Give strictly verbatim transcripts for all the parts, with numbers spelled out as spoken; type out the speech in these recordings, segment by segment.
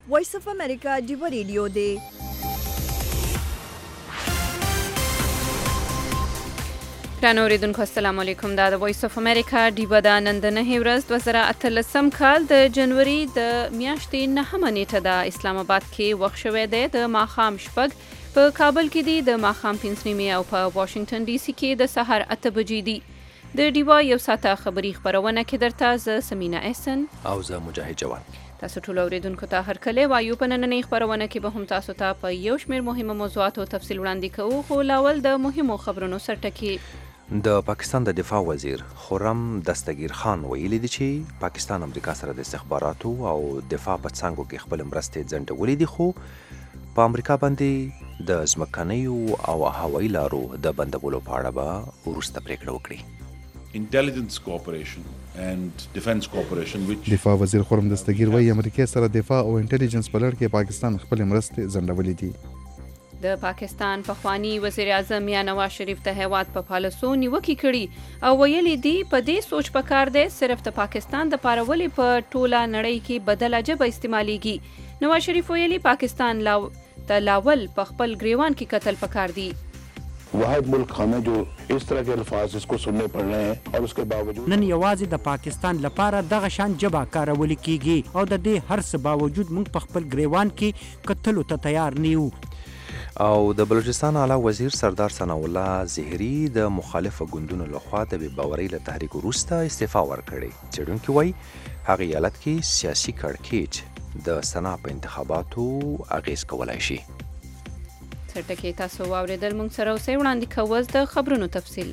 وایس اف امریکا ډیو ریډیو دی. ګرانو اوریدونکو السلام علیکم. دا د وایس اف امریکا ډیو ده. نن د نهه ورځ دوه زره اتلسم کال د جنوري د میاشتې نهمه نیټه ده. اسلام آباد کې وخت شوی دی د ماښام شپږ، په کابل کې دی د ماښام پنځه نیمې او په واشنگټن ډي سي کې د سهار اته بجې دي. د ډیوا یو ساعته خبري خبرونه کې درته زه سمینا احسن او زه مجاهد جوان. تاسو ټول اوریدونکو ته هرکلی وایو. په نننۍ خبرونه کې به هم تاسو ته په یو شمېر مهمو موضوعاتو تفصیل وړاندې کوو، خو لاول د مهمو خبرونو سرټکي. د پاکستان د دفاع وزیر خرم دستگیر خان ویلي دي چې پاکستان امریکا سره د استخباراتو او دفاع په څانګو کې خپل مرستې ځنډولې دي، خو په امریکا باندې د ځمکنیو او هوایي لارو د بندولو په اړه به وروسته پریکړه وکړي. Intelligence cooperation and defense cooperation which دفاع وزیر خرم دستگیر وایي امریکا سره دفاع او انټيليجنس په لړ کې پاکستان خپل مرستې ځنډولې دي. د پاکستان پخوانی وزیر اعظم یا نواز شریف ته هیواد په پالیسو نیوکې کړي او ویلي دي په دې سوچ پکار دی صرف د پاکستان د پارولې په ټوله نړۍ کې بدله ژبه استعمالېږي. نواز شریف ویلي پاکستان لاو ته لاول په خپل ګریوان کې قتل پکار دي. واحد ملک ہمیں جو اس طرح کے الفاظ اس کو سننے پڑ رہے ہیں اور اس کے باوجود نن یوازې د پاکستان لپاره دغه شان جبا کارول کیږي او د دې هر څه باوجود موږ په خپل ګریوان کې قتلو ته تیار نیو. او د بلوچستان اعلی وزیر سردار ثناء الله زهري د مخالفه ګوندونو لخوا د بې باورۍ له تحریک وروسته استعفا ورکړې. څېړونکي وایي هغه ایالت کې سیاسي کړکېچ د سنا په انتخاباتو اغیز کولای شي. سرټکي تاسو واوریدل، موږ سره اوسئ. وړاندې کوو د خبرونو تفصیل.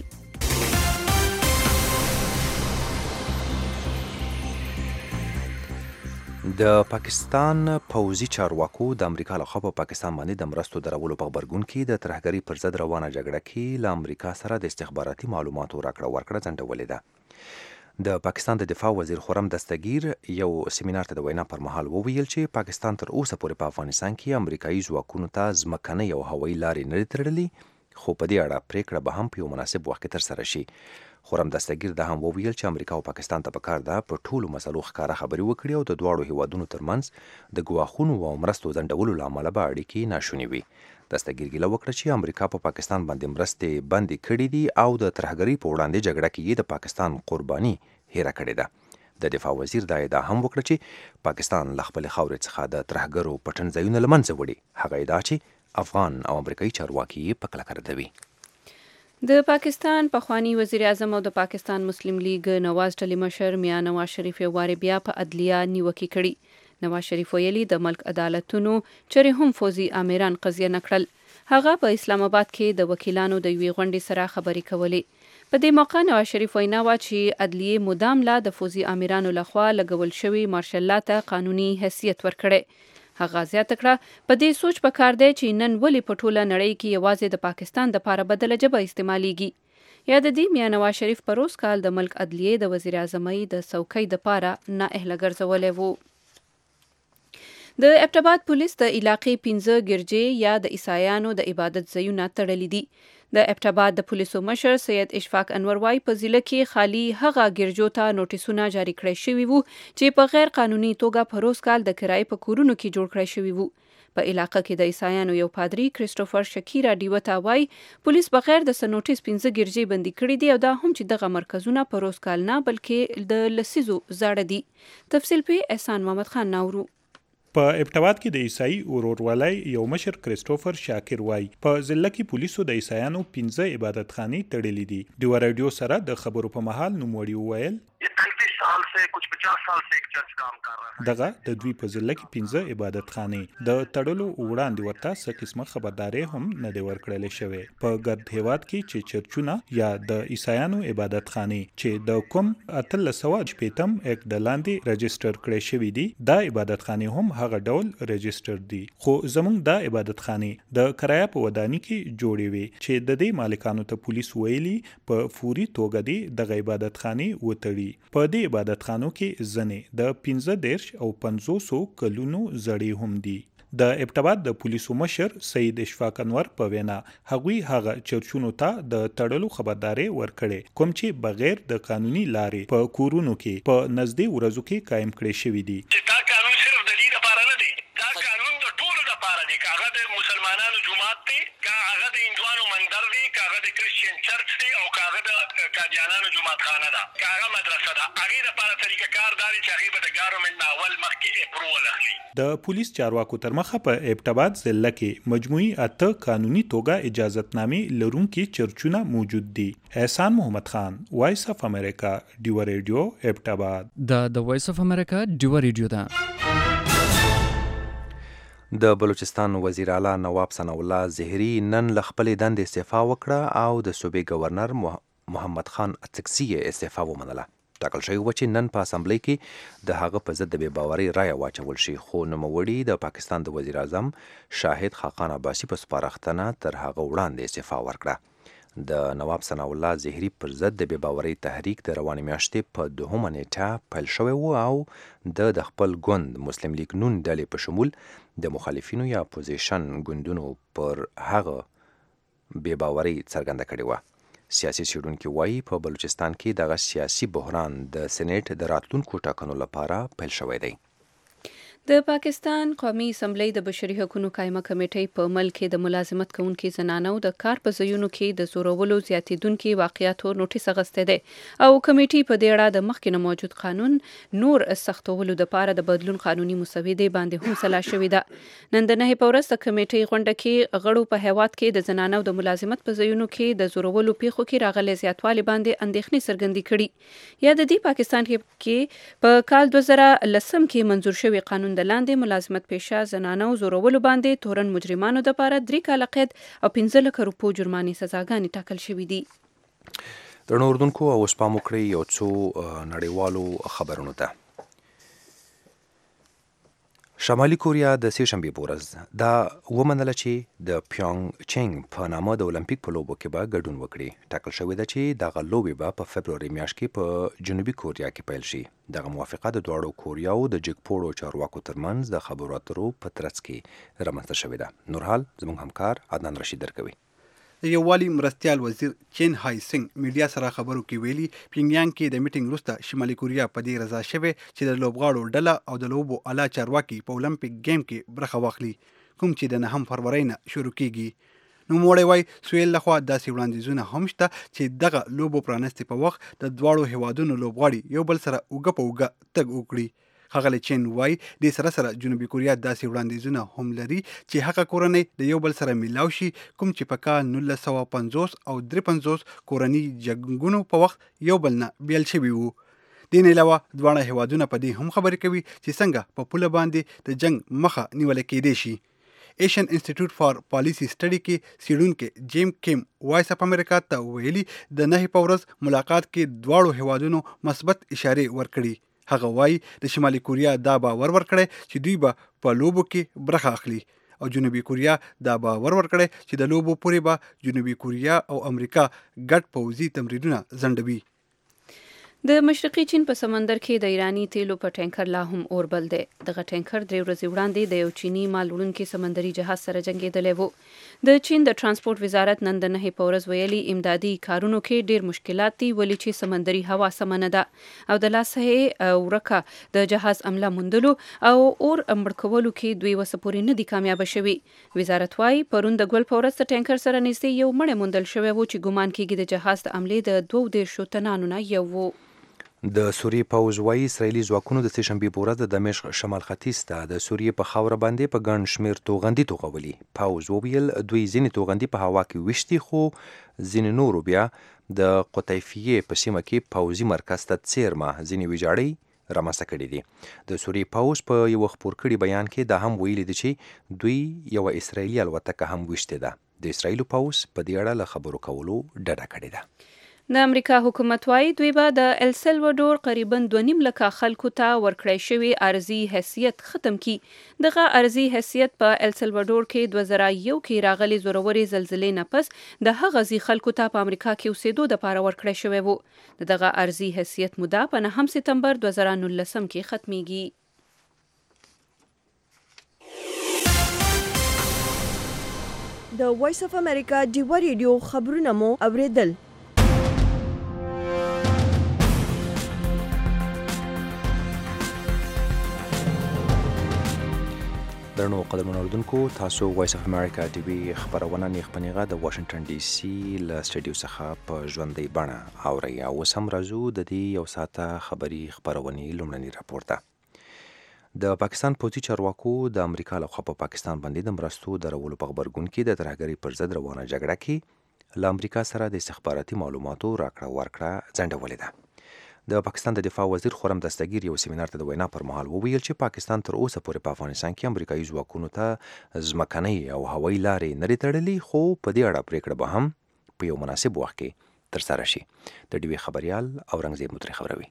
د پاکستان پوځي چارواکو د امریکا لخوا په پاکستان باندې د مرستو درولو په غبرګون کې د ترهګرۍ پر ضد روانه جګړه کې له امریکا سره د استخباراتي معلوماتو راکړه ورکړه ځنډولې ده. د پاکستان د دفاع وزیر خرم دستگیر یو سیمینار ته د وینا پر مهال وویل چې پاکستان تر اوسه پورې په افغانستان کې امریکایي ځواکونو ته ځمکنۍ او هوایي لارې نه دي تړلې، خو په دې اړه پریکړه به هم په یو مناسب وخت کې ترسره شي. خرم دستگیر دا هم وویل چې امریکا او پاکستان ته پکار ده په ټولو مسلو ښکاره خبرې وکړي او د دواړو هیوادونو ترمنځ د ګواښونو او مرستو ځنډولو له امله به اړیکې ناشونې وي. دستگیر ګیله وکړه چې امریکا په پا پاکستان باندې مرستې بندې کړې دي او د ترهګرۍ په وړاندې جګړه کې یې د پاکستان قرباني هیره کړې ده. د دفاع وزیر دا ادعا هم وکړه چې پاکستان له خپلې خاورې څخه د ترهګرو پټنځایونه له منځه وړي. هغه ادعا چې افغان او امریکایي چارواکي یې په کلکه ردوي. د پاکستان پخوانی وزیر اعظم او د پاکستان مسلم لیگ نواز ډلې مشر میا نواز شریف یو وارې بیا په عدلیه نیوکې کړي. نواز شریف ویلي د ملک عدالتونو چرې هم فوزي امیران قضیه نه کړل. هغه په اسلام آباد کې د وکیلانو د یوې غونډې سره خبرې کولې. په دې موقع نواز شریف وینا وه چې عدلیې مدام لا د فوزي امیرانو لخوا لګول شوي مارشل لا ته قانوني حیثیت ورکړی. هغه زیاته کړه په دې سوچ پکار دی چې نن ولې په ټوله نړۍ کې یوازې د پاکستان دپاره بدله ژبه استعمالیږي. یا د دې میا نواز شریف په روز کال د ملک عدلیې د وزیر اعظمۍ د څوکۍ دپاره نااهله ګرځولی و. د ابټ آباد پولیس د علاقې پنځه ګرجې یا د عیسایانو د عبادت ځایونه تړلي دي. د ابټ آباد د پولیسو مشر سید اشفاق انور وای په ضلع کې خالی هغه ګرجو ته نوټیسونه جاری کړی شوي وو چې په غیر قانوني توګه په روز کال د کرایې په کورونو کې جوړ کړی شوي وو. په علاقه کې د عیسایانو یو پادری کریسټوفر شکیرا ډیوه ته وای پولیس بغیر د څه نوټیس پنځه ګرجې بندي کړي دي او دا هم چې دغه مرکزونه په روز کال نه بلکې د لسیزو زاړه دي. تفصیل په احسان محمد خان ناورو. په ابټ کې د عیسائی ورورولۍ یو مشر کریسټوفر شاکر وای په ضلع کې پولیسو د عیسایانو پنځه عبادتخانې تړلې دي. د رادیو سره د خبرو په مهال نوموړي وویل سال سے کچھ پچاس سال سے ایک چرچ کام کر رہا ہے. دغه د دوی په ضلع کې پنځه عبادتخانې د تړلو وړاندې ورته څه قسمه خبرداري هم نه دی ورکړل شوی. په ګرد هیواد کې چې چرچونه یا د عیسایانو عبادتخانې چې د کوم اتلس سوه شپېتم اکټ د لاندې رجسټر کړی شوي دي دا عبادتخانې هم هغه ډول رجسټر دي، خو زموږ دا عبادتخانې د کرایه په ودانۍ کې جوړې وي چې د دې مالکانو ته پولیس ویلي په فوري توګه دی دغه عبادتخانې وتړي. په دې عبادتخانو کې ځنې د پنځه دېرش او پنځوسو کلونو زړې هم دي. د ابټ آباد د پولیسو مشر سید اشفاق انور په وینا هغوی هغه چرچونو ته د تړلو خبرداري ورکړي کوم چې بغیر د قانوني لارې په کورونو کې په نږدې ورځو کې قائم کړي شوی دي. دا قانون صرف د دې لپاره نه دی، دا دی کاغه د مسلمانانو جماعت دی کاغه د هندوانو مندر دی کاغه د کریسچین چرچ دی او کاغه د قادیانانو جماعت خانه ده کاغه مدرسه ده هغه لپاره طریقه کار داري چې هغه به د ګورنمنت اول مخکې اپروول اخلي. د پولیس چارواکو تر مخه په ابټاباد ضلع کې مجموعي اته قانوني توګه اجازتنامې لرونکي چرچونه موجود دي. احسان محمد خان، وایس اف امریکا، ډیو ریډیو، ابټاباد. د د وایس اف امریکا ډیو ریډیو ده. د بلوچستان وزیر اعلی نواب ثناء الله زهري نن له خپلې دندې استعفا وکړه او د صوبې گورنر محمد خان اڅکزي استعفا ومنله. ټاکل شوی و چې نن په اسمبلی کې د هغه په ضد د بې باورۍ رایه واچول شي، خو نوموړي د پاکستان د وزیر اعظم شاهد خاقان عباسي په سپارښتنه تر هغه وړاندې استعفا ورکړه. د نواب ثناء الله زهري پر ضد د بې باورۍ تحریک د روانې میاشتې په دوهمه نیټه پیل شوی و او د د خپل ګوند مسلم لیگ نون ډلې په شمول د مخالفینو یا اپوزیشن ګوندونو پر هغه بې باورۍ څرګنده کړې وه. سیاسي څېړونکي وایي په بلوچستان کې دغه سیاسي بحران د سېنیټ د راتلونکو ټاکنو لپاره پیل شوی دی. د پاکستان قومي اسمبلی د بشري حقوقو قایمه کمیټې په ملک کې د ملازمت کوونکو زنانو د کار په ځایونو کې د زورولو زیاتېدونکو واقعیاتو نوټیس اخیستی دی او کمیټې په دې اړه د مخکې نه موجود قانون نور سختولو لپاره د بدلون قانوني مسودې باندې هم سلا شوې ده. نن د نهه په ورځ د کمیټې غونډه کې غړو په هیواد کې د زنانو د ملازمت په ځایونو کې د زورولو پیښو کې راغلي زیاتوالي باندې اندېښنې څرګندې کړي. یا د دې پاکستان کې په کال دوه زره لسم کې منظور شوی قانون د لاندې ملازمت پیشه زنانو زورولو باندې تورن مجرمانو دپاره درې کاله قید او پنځه لکه روپو جرمانې سزاګانې ټاکل شوي دي. درنو اردوونکو اوس پام وکړئ یو څو نړیوالو خبرونو ته. شمالي کوریا د سې شنبې په ورځ دا ومنله چې د پیونګ چینګ په نامه د اولمپیک په لوبو کې به ګډون وکړي. ټاکل شوې ده چې دغه لوبې به په فبروري میاشت کې په جنوبي کوریا کې پیل شي. دغه موافقه د دواړو کوریاو د جګپوړو چارواکو ترمنځ د خبرو اترو په ترڅ کې رامنځته شوې ده. نورحال زموږ همکار عدنان رشید درکوي. د یووالي مرستیال وزیر چین های سنګ میډیا سره خبرو کې ویلي پیونګیانګ کې د میټینګ وروسته شمالي کوریا په دې رضا شوې چې د لوبغاړو ډله او د لوبو اعلی چارواکي په اولمپیک گیم کې برخه واخلي کوم چې د نهم فروری نه شروع کیږي. نوموړی وایي سویل لخوا داسې وړاندیزونه هم شته چې دغه لوبو پرانستې په وخت د دواړو هیوادونو لوبغاړي یو بل سره اوږه په اوږه تګ وکړي. ښاغلی چین وایي دې سره سره جنوبي کوریا داسې وړاندیزونه هم لري چې هغه کورنۍ د یو بل سره میلاو شي کوم چې په کال نولس سوه پنځوس او درې پنځوس کورني جنګونو په وخت یو بل نه بیل شوي وو. دې نه علاوه دواړه هیوادونه په دې هم خبرې کوي چې څنګه په پوله باندې د جنګ مخه نیوله کېدی شي. ایشین انسټیټیوټ فار پالیسی سټډي کې څېړونکی جیم کیم وایس اف امریکا ته ویلي د نهې په ورځ ملاقات کې دواړو هیوادونو مثبت اشارې ورکړي. هغه وایي د شمالي کوریا دا باور ورکړی چې دوی به په لوبو کې برخه اخلي او جنوبي کوریا دا باور ورکړی چې د لوبو پورې به جنوبي کوریا او امریکا ګډ پوځي تمرینونه ځنډوي. د مشرقي چین په سمندر کې د ایرانی تیلو په ټینکر لا هم اور بل دی. دغه ټینکر درې ورځې وړاندې د یو چینی مال وړونکي سمندري جهاز سره جنګېدلی و. د چین د ترانسپورت وزارت نن د نهې په ورځ ویلي امدادي کارونو کې ډیر مشکلات دي ولې چې سمندري هوا سمه نه ده او د لاسه ورکه د جهاز عمله موندلو او اور مړ کولو کې دوی وسه پورې نه دي کامیابه شوي. وزارت وایي پرون د ګل په ورځ د ټینکر سره نږدې یو مړی موندل شوی و چې ګمان کېږي د جهاز د عملې د دوه دېرشو تنانو نه یو و. د سوریې پوځ وایي اسرائیلي ځواکونو د سې شنبې په ورځ د دمشق شمال ختیځ ته د سوریې په خاوره باندې په ګڼ شمېر توغندي توغولي. پوځ وویل دوی ځینې توغندي په هوا کې ویشتي خو ځینې نورو بیا د قطیفیې په سیمه کې پوځي مرکز ته څیرمه ځینې ویجاړۍ رامنځته کړي دي. د سوریې پوځ په یو خپور کړي بیان کې دا هم ویلي دي چې دوی یوه اسرائیلي الوتکه هم ویشتې ده. د اسرائیلو پوځ په دې اړه له خبرو کولو ډډه کړې ده. د امریکا حکومت وایي دوی به د el Salvador قریبا دوه نیم لکه خلکو ته ورکړی شوی ارضي حیثیت ختم کړي. دغه ارضي حیثیت په el Salvador کې دوه زره یو کې راغلي زورورې زلزلې نه پس د هغه ځي خلکو ته په امریکا کې اوسېدو دپاره ورکړی شوی و. د دغه ارضي حیثیت موده په نهم سپتمبر دوه زره نولسم کې ختمیږي. د وایس اف امریکا ډیو ریډیو خبرونه مو اوریدل. درنو درنو قدرمنو اوریدونکو تاسو وایس اف امریکا ټي وي خبرونه نیخپنیغه د واشنگټن ډي سي له سټډیو څخه په ژوندۍ بڼه اوري او سم راځو د دې یو ساعته خبري خبرونه لومړني راپورته د پاکستان پوځي چارواکو د امریکا له خوا په پاکستان باندې د مرستو درولو په خبرګون کې د ترهګرۍ پر ضد روانه جګړه کې له امریکا سره د استخباراتي معلوماتو راکړه ورکړه ځنډولې ده. د پاکستان د دفاع وزیر خرم دستگیر یو سیمینار ته د وینا پر مهال وویل چې پاکستان تر اوسه پورې په افغانستان کې امریکایي ځواکونو ته ځمکنۍ او هوایي لارې نه دي تړلې، خو په دې اړه پریکړه به هم په یو مناسب وخت کې ترسره شي. د ډي وي خبريال اورنګزیب متری خبروي.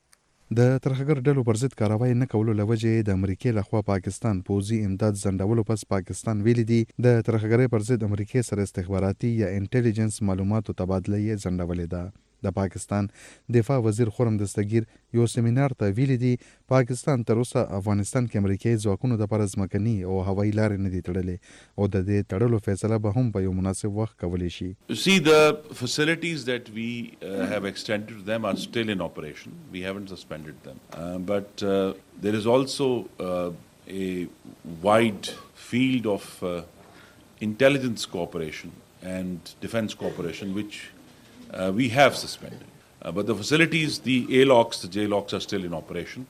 د ترهګر ډلو پر ضد کاروای نه کولو لوجې د امریکای لخوا پاکستان پوځي امداد ځنډولو پس پاکستان ویلي دي د ترهګرۍ پر ضد امریکای سره استخباراتي یا انټيليجنس معلوماتو تبادله یې ځنډولې ده. د پاکستان دفاع وزیر خرم دستگیر یو سیمینار ته ویلي دي پاکستان تر اوسه افغانستان کې امریکایي ځواکونو دپاره ځمکني او هوایي لارې نه دي تړلې او د دې تړلو فیصله به هم په یو مناسب وخت کولی شي. See, the facilities that we uh, have extended to them are still in operation. We haven't suspended them. Uh, but uh, there is also uh, a wide field of uh, intelligence cooperation and defense cooperation which Uh, we have suspended. Uh, but the facilities, the A locks, the J locks are still in operation.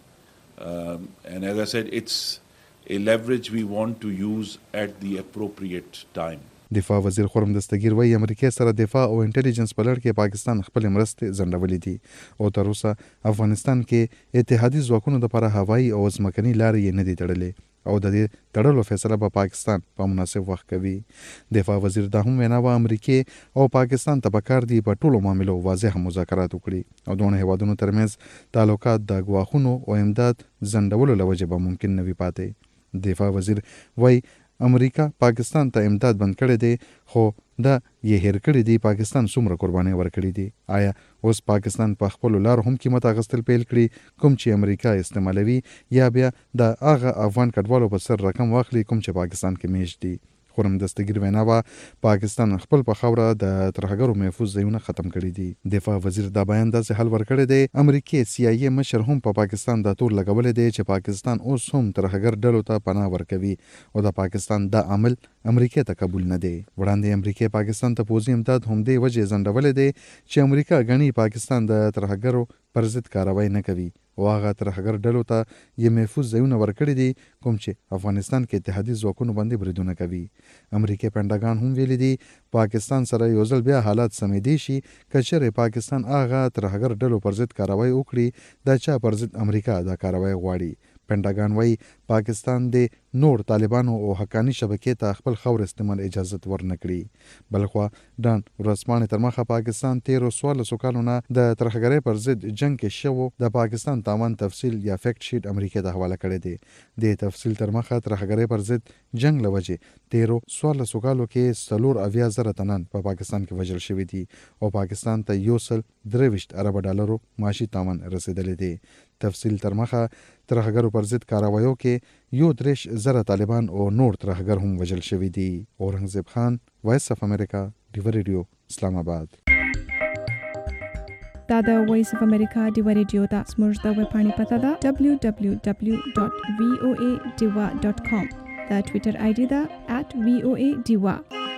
Um, and as I said, it's a leverage we want to use at the appropriate time. دفاع وزیر خرم دستگیر وایي امریکا سره دفاع او انټيليجنس په لړ کې پاکستان خپل مرستې ځنډولې دي او تر اوسه افغانستان کې اتحادي ځواکونو لپاره هوایي او ځمکني لارې یې نه دي تړلې او د دې تړلو فیصله به پاکستان په مناسب وخت کوي. دفاع وزیر دا هم وینا و امریکا او پاکستان ته پکار دي په ټولو معاملو واضح مذاکرات وکړي او دوه هیوادونو ترمنځ تعلقات د غواخونو او امداد ځنډولو لوجې به ممکن نه وي پاتې. دفاع وزیر وایي امریکا پاکستان ته امداد بند کړی دی خو دا یې هیر کړی دی پاکستان څومره قربانۍ ورکړي دي. آیا اوس پاکستان په خپل لار هم قیمت اغستل پیل کړي کوم چې امریکا استعمالوي یا بیا د هغه افغان کډوالو په سر رقم واخلي کوم چې پاکستان کې میشت دي. خرم دستگیر وینا وا پاکستان خپل په خوره د ترهګرو محفوظ ځایونه ختم کړي دي. دفاع وزیر دا بیان داسې حل ورکړی دی امریکای سی آی ای مشر هم په پاکستان د تور لګولې دی چې پاکستان اوس هم ترهګر ډلو ته پناه ورکوي او د پاکستان دا عمل امریکا ته قبول نه دی. وړاندې امریکا پاکستان ته پوځي امداد هم دی وجه ځنډولې دی چې امریکا غني پاکستان د ترهګرو پر ضد کاروای نه کوي او هغه ترهګر ډلو ته یې محفوظ ځایونه ورکړي دي کوم چې افغانستان کې اتحادي ځواکونو باندې بریدونه کوي. امریکا پنډاګان هم ویلي دي پاکستان سره یو ځل بیا حالات سمېدي شي که چېرې پاکستان هغه ترهګر ډلو پر ضد کاروای وکړي د چا پر ضد امریکا دا کاروای غواړي. پنډاګان وایي پاکستان د نور طالبانو او حقاني شبکې ته خپل خور استعمال اجازت ورنه کړي. بلخوا ډان ورځپاڼې تر مخه پاکستان تیرو څوارلسو کالو نه د ترهګرۍ پر ضد جنګ کې شوو د پاکستان تاوان تفصیل یا فیکټ شیټ امریکا ته حواله کړی دی. د تفصیل تر مخه ترهګرۍ پر ضد جنګ لوجې تیرو څوارلسو کالو کې څلور اویا زره تنان په پاکستان کې وژل شوي دي او پاکستان ته یو سل درویشت ارب ډالرو معاشي تاوان رسیدلی دی. تفصیل تر مخه ترهګرو پر ضد کاروایو کې یو دریش زره طالبان او نور ترهګر هم وژل شوي دي. اورنګزیب خان، وایس اف امریکا، ډیو ریډیو، اسلام آباد. دا د وایس اف امریکا ډیو ریډیو دا زموږ د ویبپاڼې پته ده دبلیو دبلیو دبلیو ډاټ وی او ای ډیوا ډاټ کام. د ټویټر آی ډي ده ات وی او ای ډیوا.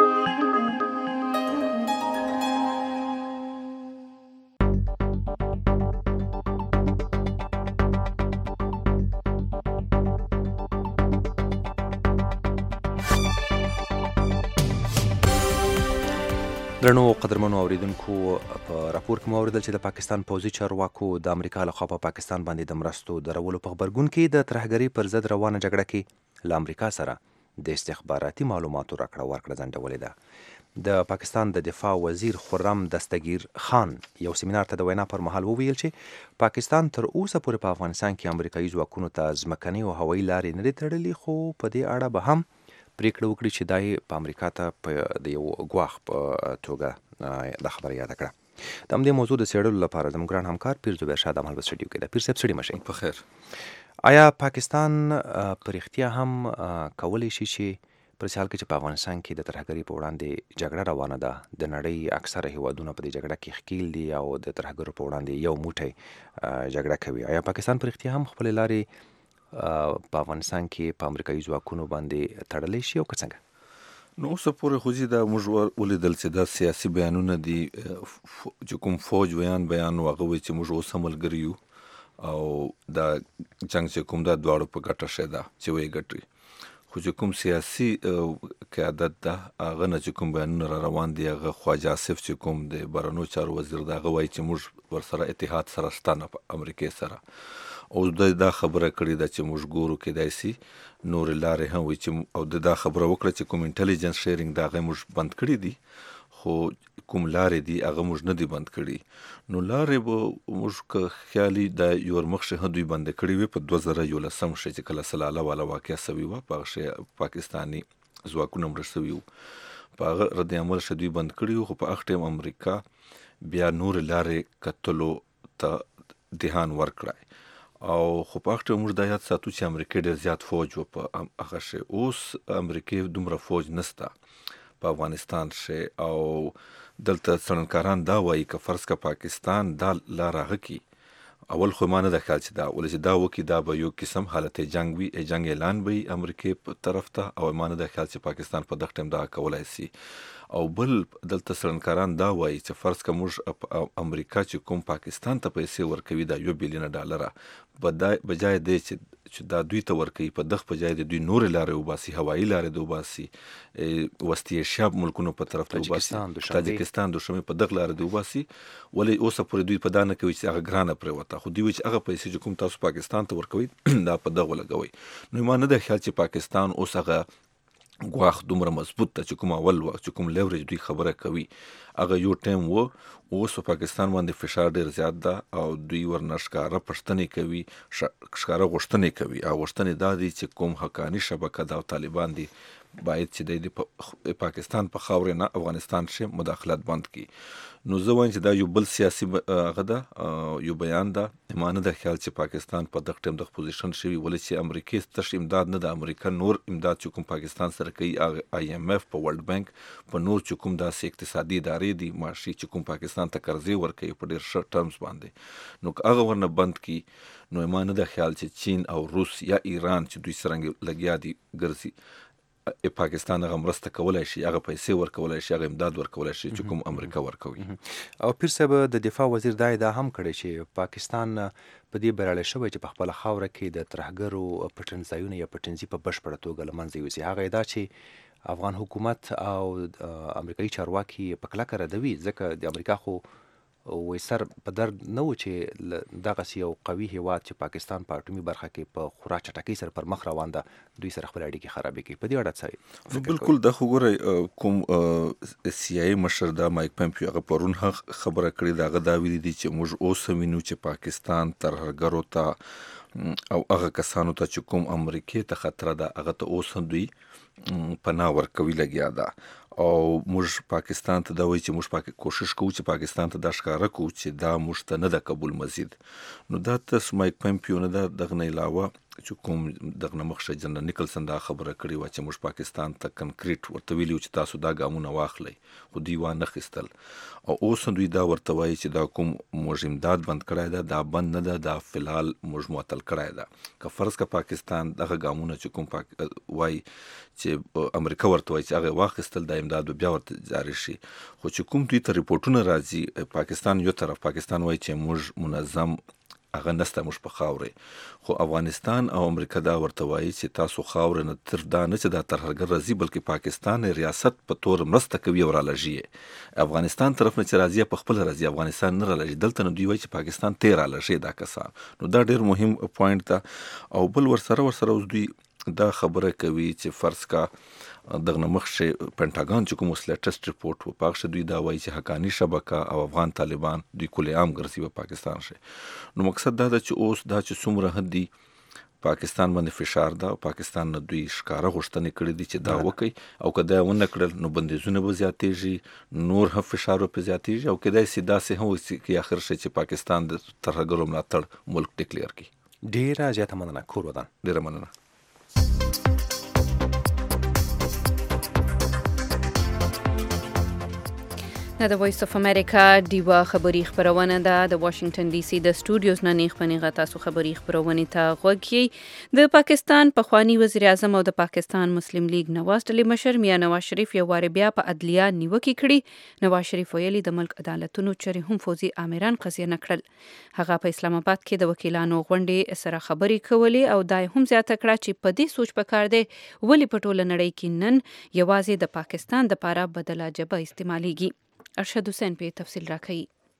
درنو قدرمنو اوریدونکو په راپور کې مو اوریدل چې د پاکستان پوځي چارواکو د امریکا لخوا په پاکستان باندې د مرستو درولو په خبرګون کې د ترهګرۍ پر ضد روانه جګړه کې له امریکا سره د استخباراتي معلوماتو راکړه ورکړه ځنډولې ده. د پاکستان د دفاع وزیر خرم دستگیر خان یو سیمینار ته د وینا پر مهال وویل چې پاکستان تر اوسه پورې په افغانستان کې امریکایي ځواکونو ته ځمکني او هوایي لارې نه دي تړلې، خو په دې اړه به هم پریکړه وکړي چې دای په امریکا ته په د یو ګواښ په توګه دا خبره یاده کړه. د همدې موضوع د څېړلو لپاره زموږ ګران همکار پیر زبیر شاه د عمل په سټډیو کې ده. پیر صاحب ستړي مه شئ. په خیر. آیا پاکستان په رښتیا هم کولی شي چې پر حال کې چې په افغانستان کې د ترهګرۍ په وړاندې جګړه روانه ده، د نړۍ اکثره هیوادونه په دې جګړه کې ښکیل دي او د ترهګرو په وړاندې یو موټی جګړه کوي، آیا پاکستان په رښتیا هم خپلې لارې په افغانستان کې په امریکایي ځواکونو باندې تړلی شي او که څنګه؟ نو اوسه پورې خو چې دا موږ ولیدل چې دا سیاسي بیانونه دي چې کوم فوج بیان بیان و هغه وایي چې موږ اوس هم ملګري یو او دا جنګ چې کوم دا دواړو په ګټه شی ده چې وایي ګټي، خو چې کوم سیاسي قیادت ده هغه نه چې کوم بیانونه را روان دي هغه خواجه آصف چې کوم د بهرنیو چارو وزیر ده هغه وایي چې موږ ورسره اتحاد سره شته نه په امریکې سره، او دا خبره کړې ده چې موږ ګورو کېدای شي نور لارې هم وي چې او دا خبره وکړه چې کوم انټيليجنس شیرینګ دا هغه موږ بند کړی دي، خو کوم لارې دي هغه موږ نه دي بند کړي. نو لارې به موږ که خیالي د یور مخشه هم دوی بند کړي وي په دوه زره یولسم شي چې کله سلاله والا واقع سوي وه په هغه پاکستاني ځواکونه مړه سوي وو په هغه رد عمل شه دوی بند کړي وو، خو په هغه ټایم امریکا بیا نور لارې کتلو ته دهان ورکړی او خو په هغه موږ دا یاد ساتو چې امریکا ډېر زیات فوج و په هغه شی، اوس امریکا دومره فوج نسته په افغانستان شی او دلته څړنکاران دا وایي که فرض که پاکستان دا لار هغه کی اول خو ما نه ده خیال چې دا ولې چې دا وکړي دا به یو قسم حالت جنګ وي، جنګ اعلان به وي امریکا په طرف ته، او ما نه ده خیال چې پاکستان په دغه ټایم دا کولی سي. او بل دلته څړنکاران دا وایي چې فرض که موږ امریکا چې کوم پاکستان ته پیسې ورکوي دا یو بیلیونه ډالره بجای دی چې دا دوی ته ورکوي په دغه په جای د دوی نورې لارې وباسي، هوایي لارې د وباسي، وسطي ایشیا ملکونو په طرف ته وباسي، تاجکستان دوشمې په دغه لارې د وباسي، ولې اوسه پورې دوی په دا نه کوي چې هغه ګرانه پرېوته، خو دوی وایي چې هغه پیسې چې کوم تاسو پاکستان ته ورکوئ دا په دغه ولګوئ. نو ما نه ده خیال چې پاکستان اوس هغه ګواښ دومره مضبوط ده چې کوم اول وخت چې کوم لیوریج دوی خبره کوي هغه یو ټایم و، اوس په پاکستان باندې فشار ډېر زیات ده او دوی ورنه ښکاره پوښتنې کوي، ښکاره غوښتنې کوي، او غوښتنې دا دي چې کوم حقاني شبکه ده او طالبان دي باید چې د پاکستان په خاورې نه افغانستان شي مداخلت بند کړي. نو زه وایم چې دا یو بل سیاسي هغه ده یو بیان ده، ما نه ده خیال چې پاکستان په دغه ټایم دغه پوزیشن شوي، ولې چې امریکې تش امداد نه ده، امریکا نور امداد چې کوم پاکستان سره کوي آی ایم ایف په ورلډ بانک په نور چې کوم داسې اقتصادي ادارې دي معاشي چې کوم پاکستان ته قرضې ورکوي په ډېر ښه ټرمز باندې، نو که هغه ورنه بند کړي نو ما نه ده خیال چې چین او روس یا ایران چې دوی څرنګه لګیا دي ګرځي پاکستان هغه مرسته کولای شي، هغه پیسې ورکولای شي، هغه امداد ورکولای شي چې کوم امریکا ورکوي. او پیر صاحب د دفاع وزیر دا ادعا هم کړې چې پاکستان په دې بریالی شوی چې په خپله خاوره کې د ترهګرو پټنځایونه یا پټنځي په بشپړه توګه له منځه یوسي. هغه ادعا چې افغان حکومت او امریکایي چارواکي په کلکه ردوي، ځکه د امریکا خو وایي سر په درد نه و چې دغسې یو قوي هیواد چې پاکستان په اټومي برخه کې په خورا چټکۍ سره پر مخ روان ده دوی سره خپل اړیکې خرابې کوي. په دې اړه څه بالکل دا خو ګورئ کوم سی آی مشر دا مایک پمپیو هغه پرون خبره کړې ده، هغه دا ویلي دي چې موږ اوس وینو چې پاکستان ترهګرو ته او هغه کسانو ته چې کوم امریکې ته خطره ده هغه ته اوس هم دوی پناه ورکوي لګیا ده، او موږ پاکستان ته دا وایي چې موږ کوشش کوو چې پاکستان ته دا ښکاره کوو چې دا موږ ته نه ده قبول مزید. نو دا تاسو مایک پمپیو نه ده دغه نه علاوه چې کوم دغه نه مخکې جنرال نیکلسن دا خبره کړې وه چې موږ پاکستان ته کنکریټ ورته ویلي چې تاسو دا ګامونه واخلئ، خو دوی وانه خیستل، او اوس دوی دا ورته وایي چې دا کوم موږ امداد بند کړی ده دا بند نه ده، دا فلحال موږ معطل کړی ده. که فرض که پاکستان دغه ګامونه چې کوم پاک وایي چې امریکا ورته وایي چې هغه واخیستل دا امداد به بیا ورته جاري شي، خو چې کوم دوی ته ریپورټونه راځي پاکستان یو طرف پاکستان وایي چې موږ منظم هغه نسته موږ په خاورې، خو افغانستان او امریکا دا ورته وایي چې تاسو خاورې نه تر دا نه چې دا ترهګر راځي بلکې پاکستان ریاست په تور مرسته کوي او رالږي، افغانستان طرف نه چې راځي په خپل راځي افغانستان نه رالږي، دلته نه دوی وایي چې پاکستان ته رالږي دا کسان. نو دا ډېر مهم پوینټ ده. او بل ورسره ورسره اوس دوی دا خبره کوي چې فرض کا دغه نه مخکې پنټاګان چې کوم اوس لیټسټ ریپورټ و په هغه ښه دوی دا وایي چې حقاني شبکه او افغان طالبان دوی کلی عام ګرځي په پاکستان شي. نو مقصد دا ده چې اوس دا چې څومره حد دي پاکستان باندې فشار ده، پاکستان نه دوی ښکاره غوښتنې کړې دي چې دا وکړي، او که دا ونه کړل نو بندیزونه به زیاتېږي، نور هم فشار ورپې زیاتېږي، او کیدای شي داسې هم وشي چې اخر شي چې پاکستان د ترهګرو ملاتړ ملک ډیکلیر کړي. ډېره زیاته مننه کور ودان. ډېره مننه. دا د وایس اف امریکا دیوا خبری خبرونه ده د واشنگټن ډي سي د سټوډیوز نه نیغ پنیغه تاسو خبری خبرونه ته غوږی د پاکستان پخوانی وزیر اعظم او د پاکستان مسلم لیگ نواز ټلی مشر میاں نواز شریف یو واره بیا په عدلیه نیوکه کړي. نواز شریف ویلي د ملک عدالتونو چری هم فوزي آمران قضیه نکړل. هغه په اسلام آباد کې د وکیلانو غونډې سره خبري کولې او دای هم زیاته کړه چې په دې سوچ پکار دی ولی په ټوله نړۍ کې نن یوازې د پاکستان د پاره بدله جبه استعماليږي. ارشد حسین په تفصیل راکړي.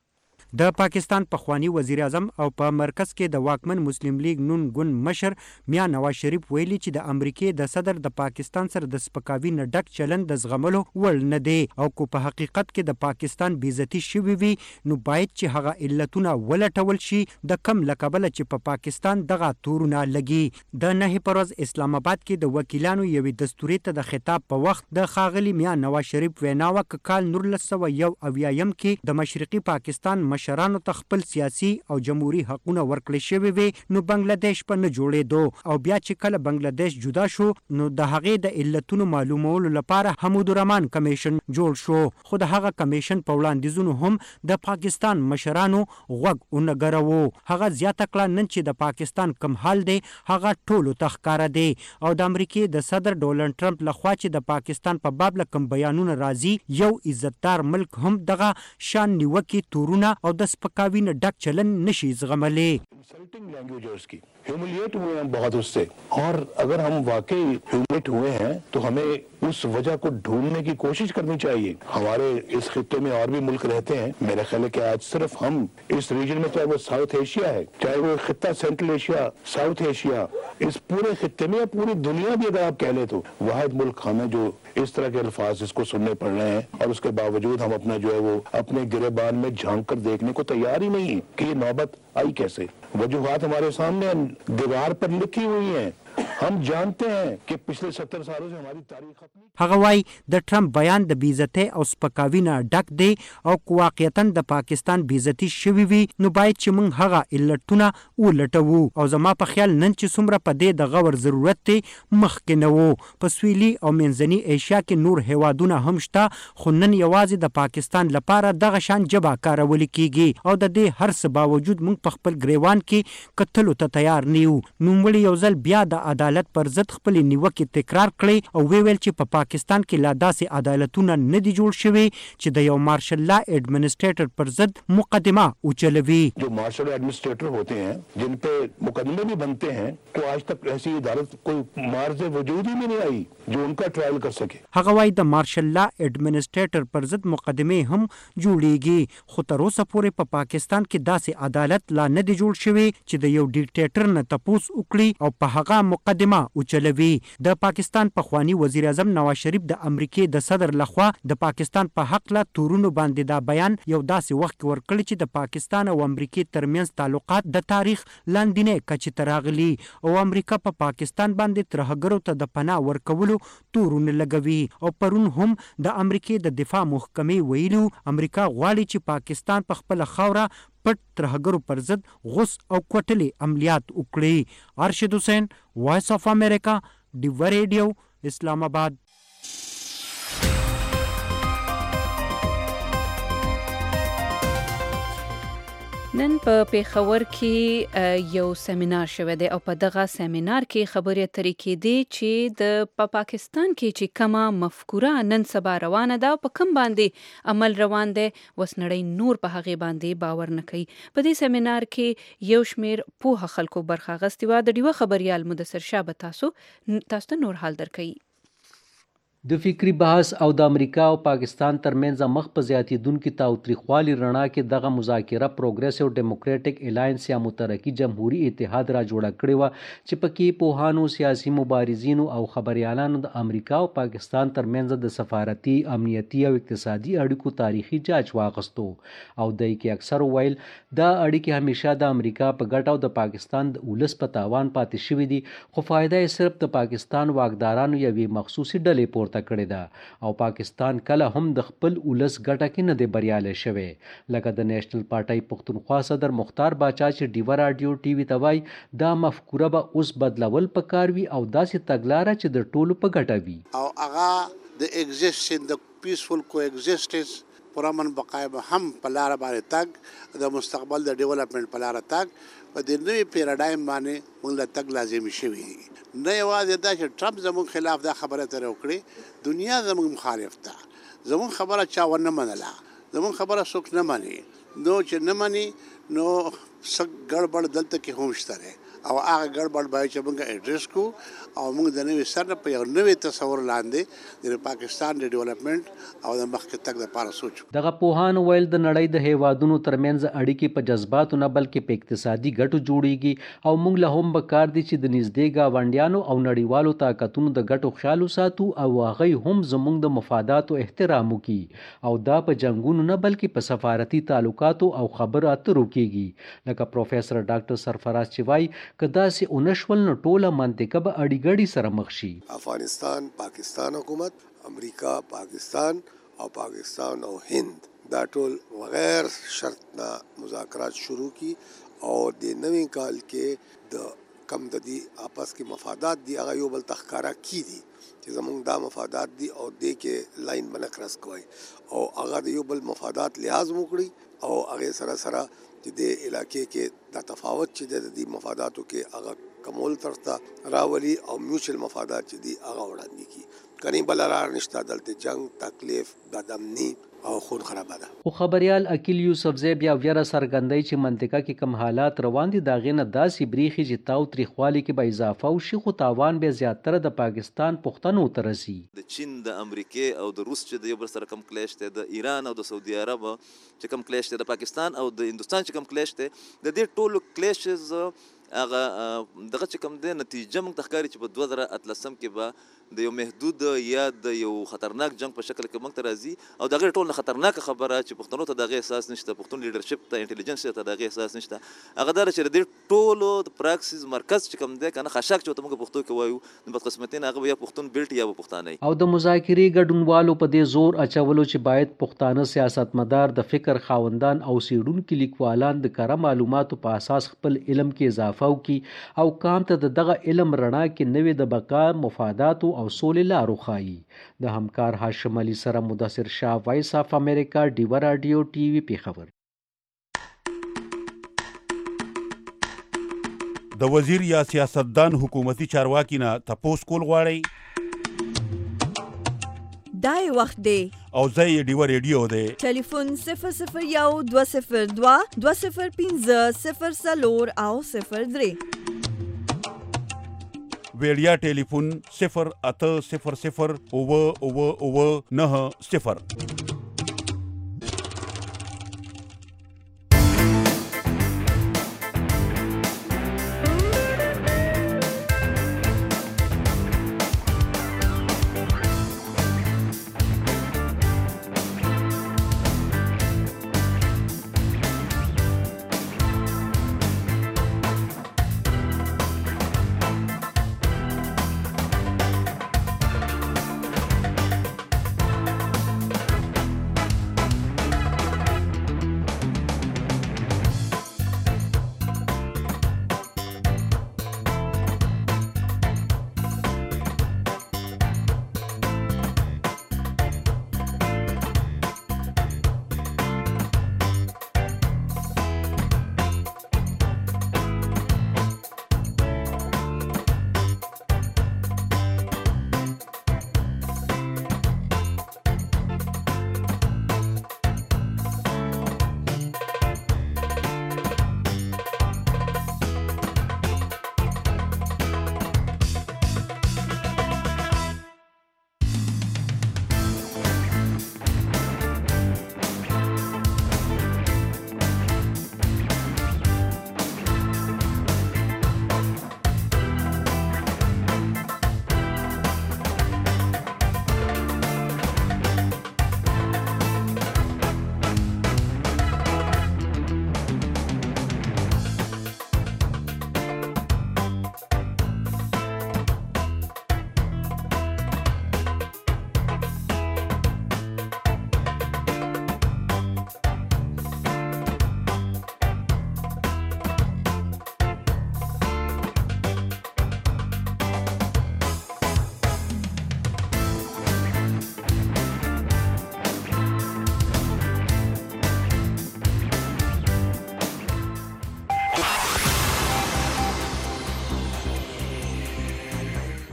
د پاکستان پخوانی وزیر اعظم او په مرکز کې د واکمن مسلم لیگ نون ګوند مشر میاں نواز شریف ویلي چې د امریکای د صدر د پاکستان سره د سپکاوي نه ډک چلند د زغملو وړ نه دی او کو په حقیقت کې د پاکستان بیزتی شوی وي نو باید چې هغه علتونه ولټول شي د کم لقبل چې په پا پاکستان دغه تورونه لګي. د نه پروز اسلام آباد کې د وکیلانو یوې دستوري ته د خطاب په وخت د خاغلی میاں نواز شریف ویناوه ک کال نورلس سو یو اویایم کې د مشرقي پاکستان مشرانو ته خپل سیاسي او جمهوریت حقونه ورکړل شوی وي نو بنگلاديش په نه جوړېدو او بیا چې کله بنگلاديش جدا شو نو د هغې د علتونو معلومولو لپاره حمود الرحمن کمیشن جوړ شو. خو د هغه کمیشن په وړاندیزونو هم د پاکستان مشرانو غوږ ونګرو. هغه زیاته کړه نن چې د پاکستان کم حال دی هغه ټولو ته ښکاره دی او د امریکای د صدر ډونالد ټرمپ لخوا چې د پاکستان په باب لکم بیانونه راځي یو عزتدار ملک هم دغه شان نیوکې تورونه او د سپکاوی نه ډک چلن نشي زغملې. Insulting language है उसकी, ह्यूमिलिएट हुए हैं बहुत उससे, और अगर हम वाकई ह्यूमिलिएट हुए हैं तो हमें उस वजह को ढूंढने की कोशिश करनी चाहिए. हमारे इस खित्ते में और भी मुल्क रहते हैं. मेरा ख्याल है कि आज सिर्फ हम इस रीजन में, चाहे वो साउथ एशिया है, चाहे वो खित्ता सेंट्रल एशिया, साउथ एशिया, इस पूरे खित्ते में या पूरी दुनिया भी अगर आप कह ले तो वाहिद मुल्क हमें जो इस तरह के अल्फाज इसको सुनने पड़ रहे हैं और उसके बावजूद हम अपना जो है वो अपने गिरेबान में झांक कर देखने को तैयार ही नहीं कि ये नौबत आई कैसे. वजूहात हमारे सामने दीवार पर लिखी हुई हैं. हम जानते हैं कि पिछले सत्तर सालों से हमारी तारीख अपनी. هغه وايي د ټرمپ بیان د بیزتی او سپکاوي نه ډک دی او واقعیتاً د پاکستان بیزتی شوی وي نو باید چې موږ هغه علتونه ولټوو او زما په خیال نن چې څومره په دې د غور ضرورت دی مخکې نه وو. په سویلي او منځني ایشیا کې نور هیوادونه هم شته خو نن یوازې د پاکستان لپاره دغه شان جبه کارول کیږي او د دې هر څه باوجود موږ په خپل ګریوان کې کتلو ته تیار نه یو. نوموړي یو ځل بیا د عدالت پر ضد خپل نیوکې تکرار کړي او ویل چې په پاکستان کې لا داسې عدالتونه نه دي جوړ شوي چې د یو مارشل لا ایڈمنسٹریٹر پر ضد مقدمه اوچلوي. जो मार्शल एडमिनिस्ट्रेटर होते हैं जिन पे मुकदमे भी बनते हैं तो आज तक ऐसी अदालत कोई मार्ज वजूद ही नहीं आई जो उनका ट्रायल कर सके. هغه وايي د مارشل لا ایڈمنسٹریټر پر ضد مقدمه هم جوړیږي خو تر اوسه پورې په پا پاکستان کې داسې عدالت لا نه دی جوړ شوی چې د یو ډیکټیټر نه تپوس وکړي او په هغه مقدمه اوچلوي. د پاکستان پخوانی وزیر اعظم نواز شریف د امریکای د صدر لخوا د پاکستان په حق لا تورونو باندې دا بیان یو داسې وخت ورکړي چې د پاکستان او امریکای ترمنځ تعلقات د تاریخ لاندینه کچې ته راغلي او امریکا په پا پاکستان باندې ترهګرو ته د پناه ورکولو تورونه لګوي. او پرون هم د امریکای د دفاع محکمې ویلو امریکا غواړي چې پاکستان په خپل خاوره پټ ترهګرو پر ضد غوس او کوټلې عملیات وکړي. ارشد حسین، وایس اف امریکا، ډیوا ریډیو، اسلام آباد. نن په پیښور کې یو سیمینار شوی دی او په دغه سیمینار کې خبرې اترې کېدې چې د په پاکستان کې چې کومه مفکوره نن سبا روانه ده په کوم باندې عمل روان دی اوس نړۍ نور په هغې باندې باور نه کوي. په دې سیمینار کې یو شمېر پوهه خلکو برخه اخیستې وه. د ډیوه خبریال مدثر شاه به تاسو تاسو ته نور حال درکوي. د فکری بحث او د امریکا او پاکستان ترمنځ مخ په زیاتیدونکي تاوتریخوالي رڼا کې دغه مذاکره پروګریسیو ډیموکراټک الاینس یا مترقي جمهوري اتحاد را جوړه کړې وه چې پکې پوهانو، سیاسي مبارزینو او خبريالانو د امریکا او پاکستان ترمنځ د سفارتي، امنیتي او اقتصادي اړیکو تاریخي جاج واغستو او دای کې اکثر ویل دا اړیکې همیشه د امریکا په ګټه او د پاکستان د ولس په تاوان پاتې شوې دي خو فایده یې صرف د پاکستان واکدارانو یوې مخصوصي ډلې پورته کړې ده او پاکستان کله هم د خپل ولس ګټه کې نه دی بریالی شوی. لکه د نیشنل پارټۍ پښتونخوا صدر مختار باچا چې ډیوا راډیو ټي وي ته وایي دا مفکوره به اوس بدلول پکار وي او داسې تګلاره چې د ټولو په ګټه وي او هغه د ایگزیسټنس د پیسفل کو ایگزیسټنس پرامن بقای به هم په لار باندې تګ د مستقبل د ډیولپمنٹ په لار تګ په دې نوې پیراډایم باندې موږ له تګ لازمي شوي نه یوازې دا چې ټرمپ زموږ خلاف دا خبره ترې وکړي دنیا زموږ مخالف ده زموږ خبره چا ونه منله زموږ خبره څوک نه مني نو چې نه مني نو څه ګړبړ دلته کې هم شته دی او هغه ګړبړ باید چې موږ اډریس کو او موږ د نوې سر نه په یو نوې تصور لاندې د پاکستان د ډیولپمنٹ او د مخکې تګ لپاره سوچو. دغه پوهان ویل د نړۍ د هیوادونو ترمنځ اړیکې په جذباتو نه بلکې په اقتصادي ګټو جوړیږي او موږ له هم پکار دي چې د نږدې ګاونډیانو او نړیوالو طاقتونو د ګټو خیال وساتو او هغه هم زموږ د مفاداتو احترام وکړي او دا په جنگونو نه بلکې په سفارتي تعلقاتو او خبرو اترو کېږي لکه پروفیسر ډاکټر سرفراز چې وایي که داسې ونشول نو ټوله منطقه به اړیګړي سره مخ شي. افغانستان پاکستان حکومت امریکا پاکستان او پاکستان او هند دا ټول بغیر شرط نه مذاکرات شروع کی او د نوې کال کې د کم د دې آپس کې مفادات دی هغه یو بل تخکارا کی دي چې زمونږ دا مفادات دي او د کې لاین باندې کراس کوي او هغه د یو بل مفادات لحاظ وکړي او هغه سره سره چې د علاقې کې دا تفاوت چې د دې مفاداتو کې هغه کمول ترته راولي او میوچل مفادات چې دي هغه وړاندې کی کني بل را نشته دلته جنگ تکلیف بدامنی او خون خرابه ده. خو خبريال اکیل یوسف زی بیا ویره سرګندۍ چې منطقه کې کم حالات روان دي دا غینه داسې بریخي چې تاو تریخوالي کې به اضافه او شي خو تاوان به زیاتره د پاکستان پښتنو ترسي. د چین د امریکای او د روس چې د یو بل سره کم کلیش ته د ایران او د سعودي عرب چې کم کلیش ته د پاکستان او د هندستان چې کم کلیش ته د دې ټولو کلیشز هغه دغه چې کوم د نتیجه موږ تخکاری چې په دوه زره اتلسم کې به د یو محدود یا د یو خطرناک جنگ په شکل کې موږ ته راځي او دغه ټول خطرناک خبره چې پښتنو ته دغه احساس نشته پښتون لیډرشپ ته انټيليجنس ته دغه احساس نشته هغه دا چې د ټولو د پراکسس مرکز چې کوم دی کنه خشاک چې موږ پښتو کې وایو د بدقسمتین هغه یا پښتون بیلټ یا پښتانه او د مذاکرې ګډونوالو په دې زور اچولو چې باید پښتانه سیاستمدار د فکر خاوندان او سیډونکو لیکوالان د کره معلوماتو په اساس خپل علم کې اضافه وکړي او کام ته دغه علم رڼا کې نوې د بقا مفادات او سولې لارو خایي. د همکار هاشم علي سره مدثر شاه وایس اف امریکا ډیو رادیو ټي وي پیښور. د وزیر یا سیاستدان حکومتي چارواکي نه تپوس کول غواړئ دای وخت دی او زه ډیو رادیو دی ټلیفون صفر صفر یو دوه صفر دوه دوه صفر پنځه صفر څلور او صفر درې ویډیا ټلیفون صفر اته صفر صفر اوه اوه اوه نه صفر.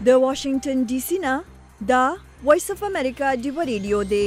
د واشنگټن ډي سي نه دا وایس اف امریکا ډیو ریډیو دی.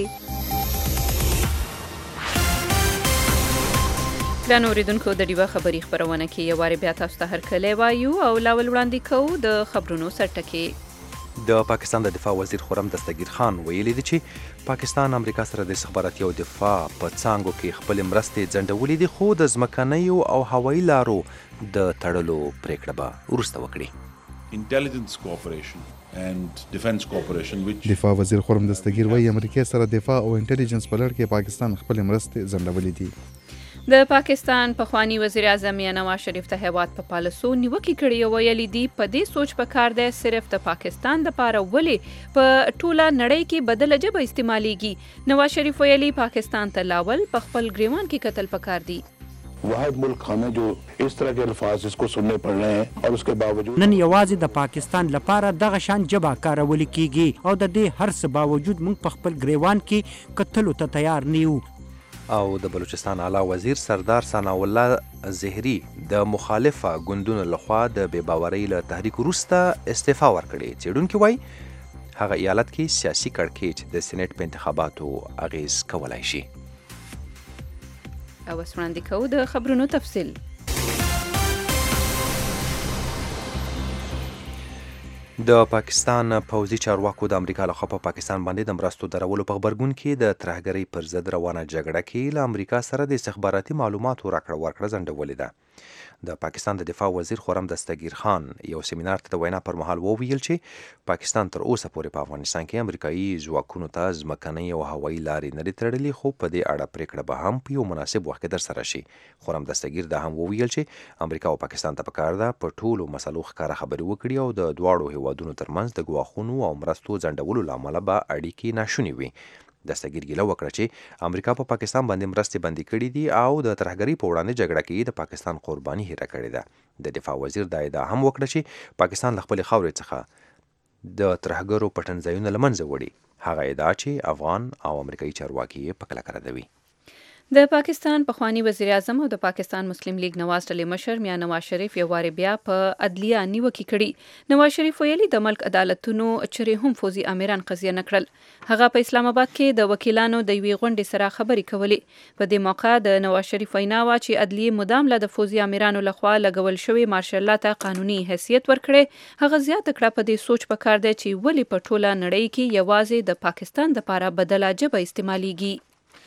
ګرانو اوریدونکو د ډیوه خبري خبرونه کې یو واری بیا تاسو ته هرکلی وایو او لاول وړاندې کوو د خبرونو سرټکي. د پاکستان د دفاع وزیر خرم دستگیر خان ویلي دی چې پاکستان امریکا سره د استخباراتي او دفاع په څانګو کې خپل مرستې ځنډولې دي، خو د ځمکنیو او هوایي لارو د تړلو پریکړه به وروسته وکړي. Intelligence cooperation and defense cooperation which دفاع وزیر خرم دستگیر وایي امریکا سره دفاع او انټيليجنس په لړ کې پاکستان خپل مرستې ځنډولې دي. د پاکستان پخوانی وزیر اعظم نواز شریف ته هیواد په پالیسو نیوکې کړې او ویلي دي په دې سوچ په کار دی صرف د پاکستان د پاره ولې په ټوله نړۍ کې بدله ژبه استعمالېږي. نواز شریف ویلي پاکستان ته لاول په خپل ګریوان کې قتل پکار دي. واحد ملک ہمیں جو اس طرح کے الفاظ اس کو سننے پڑ رہے ہیں اور اس کے باوجود نن یوازې د پاکستان لپاره دغه شان جبه کارول کیږي او د دې هر څه باوجود موږ په خپل ګریوان کې قتلو ته تیار نه یو. او د بلوچستان اعلی وزیر سردار ثناء الله زهري د مخالفه ګوندونو لخوا د بې باورۍ له تحریک وروسته استعفا ورکړې. څېړونکي وایي هغه ایالت کې سیاسي کړکېچ د سینټ په انتخاباتو اغیز کولی شي. او اوس وړاندې کوو د خبرونو تفصیل. د پاکستان پوځي چارواکو د امریکا لخوا په پاکستان باندې د مرستو درولو په غبرګون کې د ترهګرۍ پر ضد روانه جګړه کې له امریکا سره د استخباراتي معلوماتو راکړه ورکړه ځنډولې ده. د پاکستان د دفاع وزیر خرم دستگیر خان یو سیمینار ته د وینا پر مهال وویل چې پاکستان تر اوسه پورې په افغانستان کې امریکایي ځواکونو ته ځمکنۍ او هوایي لارې نه دي تړلې، خو په دې اړه پریکړه به هم په یو مناسب وخت کې ترسره شي. خرم دستگیر دا هم وویل چې امریکا او پاکستان ته پکار ده په ټولو مسلو ښکاره خبرې وکړي او د دواړو هیوادونو ترمنځ د ګواښونو او مرستو ځنډولو له امله به اړیکې ناشونې وي. دستگیر ګیله وکړه چې امریکا په پا پاکستان باندې مرستې بندي کړي دي او د ترهګرۍ په وړاندې جګړه کې د پاکستان قرباني هیره کړې ده. د دفاع وزیر دا ادعا هم وکړه چې پاکستان له خپلې خاورې څخه د ترهګرو پټنځایونه له منځه وړي، هغه ادعا چې افغان او امریکایي چارواکي یې په کلکه ردوي. د پاکستان پخوانی وزیر اعظم او د پاکستان مسلم لیگ نواز ډلې مشر میاں نواز شریف یو واری بیا په عدلیه نیوکې کړي. نواز شریف ویلي د ملک عدالتونو چرې هم فوزي امیران قضیه نه کړل. هغه په اسلام آباد کې د وکیلانو د یوې غونډې سره خبرې کولې. په دې موقع د نواز شریف وینا وه چې عدلیې مدام له د فوزي امیرانو لخوا لګول شوې مارشل لا ته قانوني حیثیت ورکړي. هغه زیاته کړه په دې سوچ پکار دی چې ولې په ټوله نړۍ کې یوازې د پاکستان دپاره بدله ژبه استعمالیږي.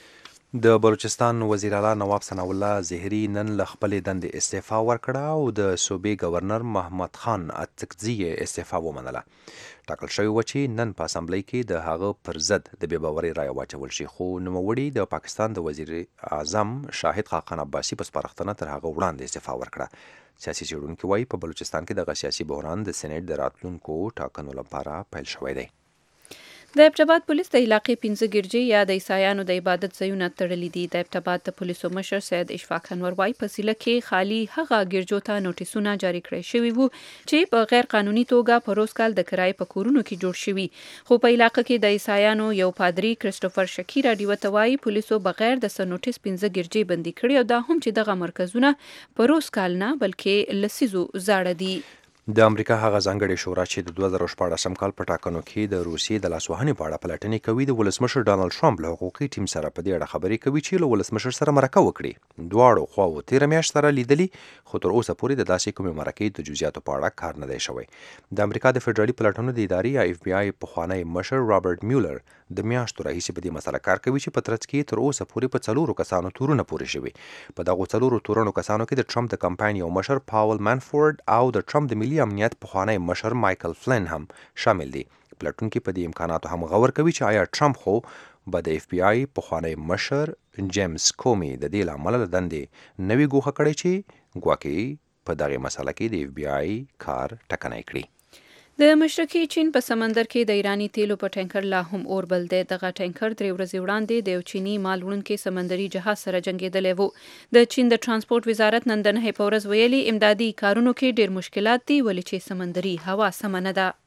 د بلوچستان وزیر اعلی نواب ثناء الله زهري نن له خپلې دندې استعفا ورکړه او د صوبې گورنر محمد خان اتکزي استعفا ومنله. ټاکل شوی و چې نن په اسامبلۍ کې د هغه پر ضد د بې باورۍ رایه واچول شي، خو نوموړي د پاکستان د وزیر اعظم شاهد خاقان عباسي په سپارښتنه تر هغه وړاندې استعفا ورکړه. سیاسي څېړونکي وایي په بلوچستان کې دغه سیاسي بحران د سینټ د راتلونکو ټاکنو لپاره پیل شوی دی. د ابټاباد پولیس د علاقې پنځه ګرجې یا د عیسایانو د عبادت ځایونه تړلي دي. د ابټاباد د پولیسو مشر سید اشفاق انور وایي په ضلع کې خالي هغه ګرجو ته نوټیسونه جاري کړی شوي وو چې په غیر قانوني توګه په روز کال د کرایې په کورونو کې جوړ شوي، خو په علاقه کې د عیسایانو یو پادري کرسټوفر شکی راډیو ته وایي پولیسو بغیر د څه نوټیس پنځه ګرجې بندي کړي او دا هم چې دغه مرکزونه په روز کال نه بلکې لسیزو زاړه دي. د امریکا هغه ځانګړې شورا چې د دوه زره شپاړسم کال په ټاکنو کې د روسیې د لاسوهنې په اړه پلټنې کوي د ولسمشر ډانلډ ټرمپ له حقوقي ټیم سره په دې اړه خبرې کوي چې له ولسمشر سره مرکه وکړي. دواړو خواوو تېره میاشت سره لیدلي، خو تر اوسه پورې د داسې کومې مرکې د جزئیاتو په اړه کار نه دی شوی. د امریکا د فدرالي پلټنو د ادارې یا اف بی آی پخوانی مشر رابرټ میولر د میاشتو راهیسې په دې مسله کار کوي چې په ترڅ کې تر اوسه پورې په څلورو کسانو تورونه پورې شوي. په دغو څلورو تورنو کسانو کې د ټرمپ د کمپاین یو مشر پاول مانفورد او د ټرمپ د ملي امنیت پخوانی مشر مایکل فلن هم شامل دي. پلټونکي په دې امکاناتو هم غور کوي چې آیا ټرمپ خو به د اف بی آی پخوانی مشر جیمز کومي د دې له امله له دندې نه وي ګوښه کړی چې ګواکې په دغې مسله کې د اف بی آی کار ټکنی کړي. د مشرقي چین په سمندر کې د ایرانی تیلو په ټینکر لا هم اور بل دی. دغه ټینکر درې ورځې وړاندې د یو چیني مال وړونکي سمندري جهاز سره جنګېدلی و. د چین د ترانسپورټ وزارت نن د نهۍ په ورځ ویلي امدادي کارونو کې ډېر مشکلات دي ولې چې سمندري هوا سمه نه ده.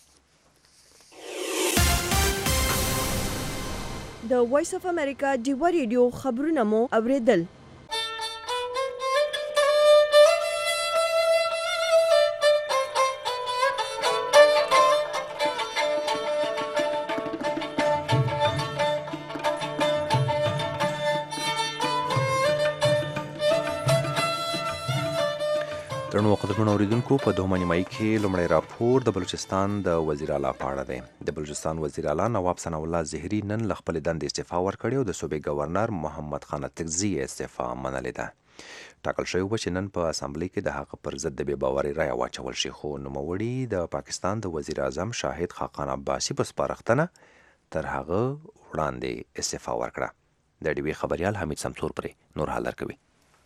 د وایس اف امریکا ډیو ریډیو خبرونه مو اوریدل. درنو قدرمنو اوریدونکو په دوهمه نیمایي کې لومړی راپور د بلوچستان د وزیر اعلی په اړه دی. د بلوچستان وزیر اعلی نواب ثناء الله زهري نن له خپلې دندې استعفا ورکړې او د صوبې ګورنر محمد خان اطکزي استعفا منلې ده. ټاکل شوی و چې نن په اسامبلۍ کې د هغه پر ضد د بې باورۍ رایه واچول شي، خو نوموړي د پاکستان د وزیر اعظم شاهد خاقان عباسي په سپارښتنه تر هغه وړاندې استعفا ورکړه. د ډي وي خبريال حمید سمسور پرې نور حال ورکوي.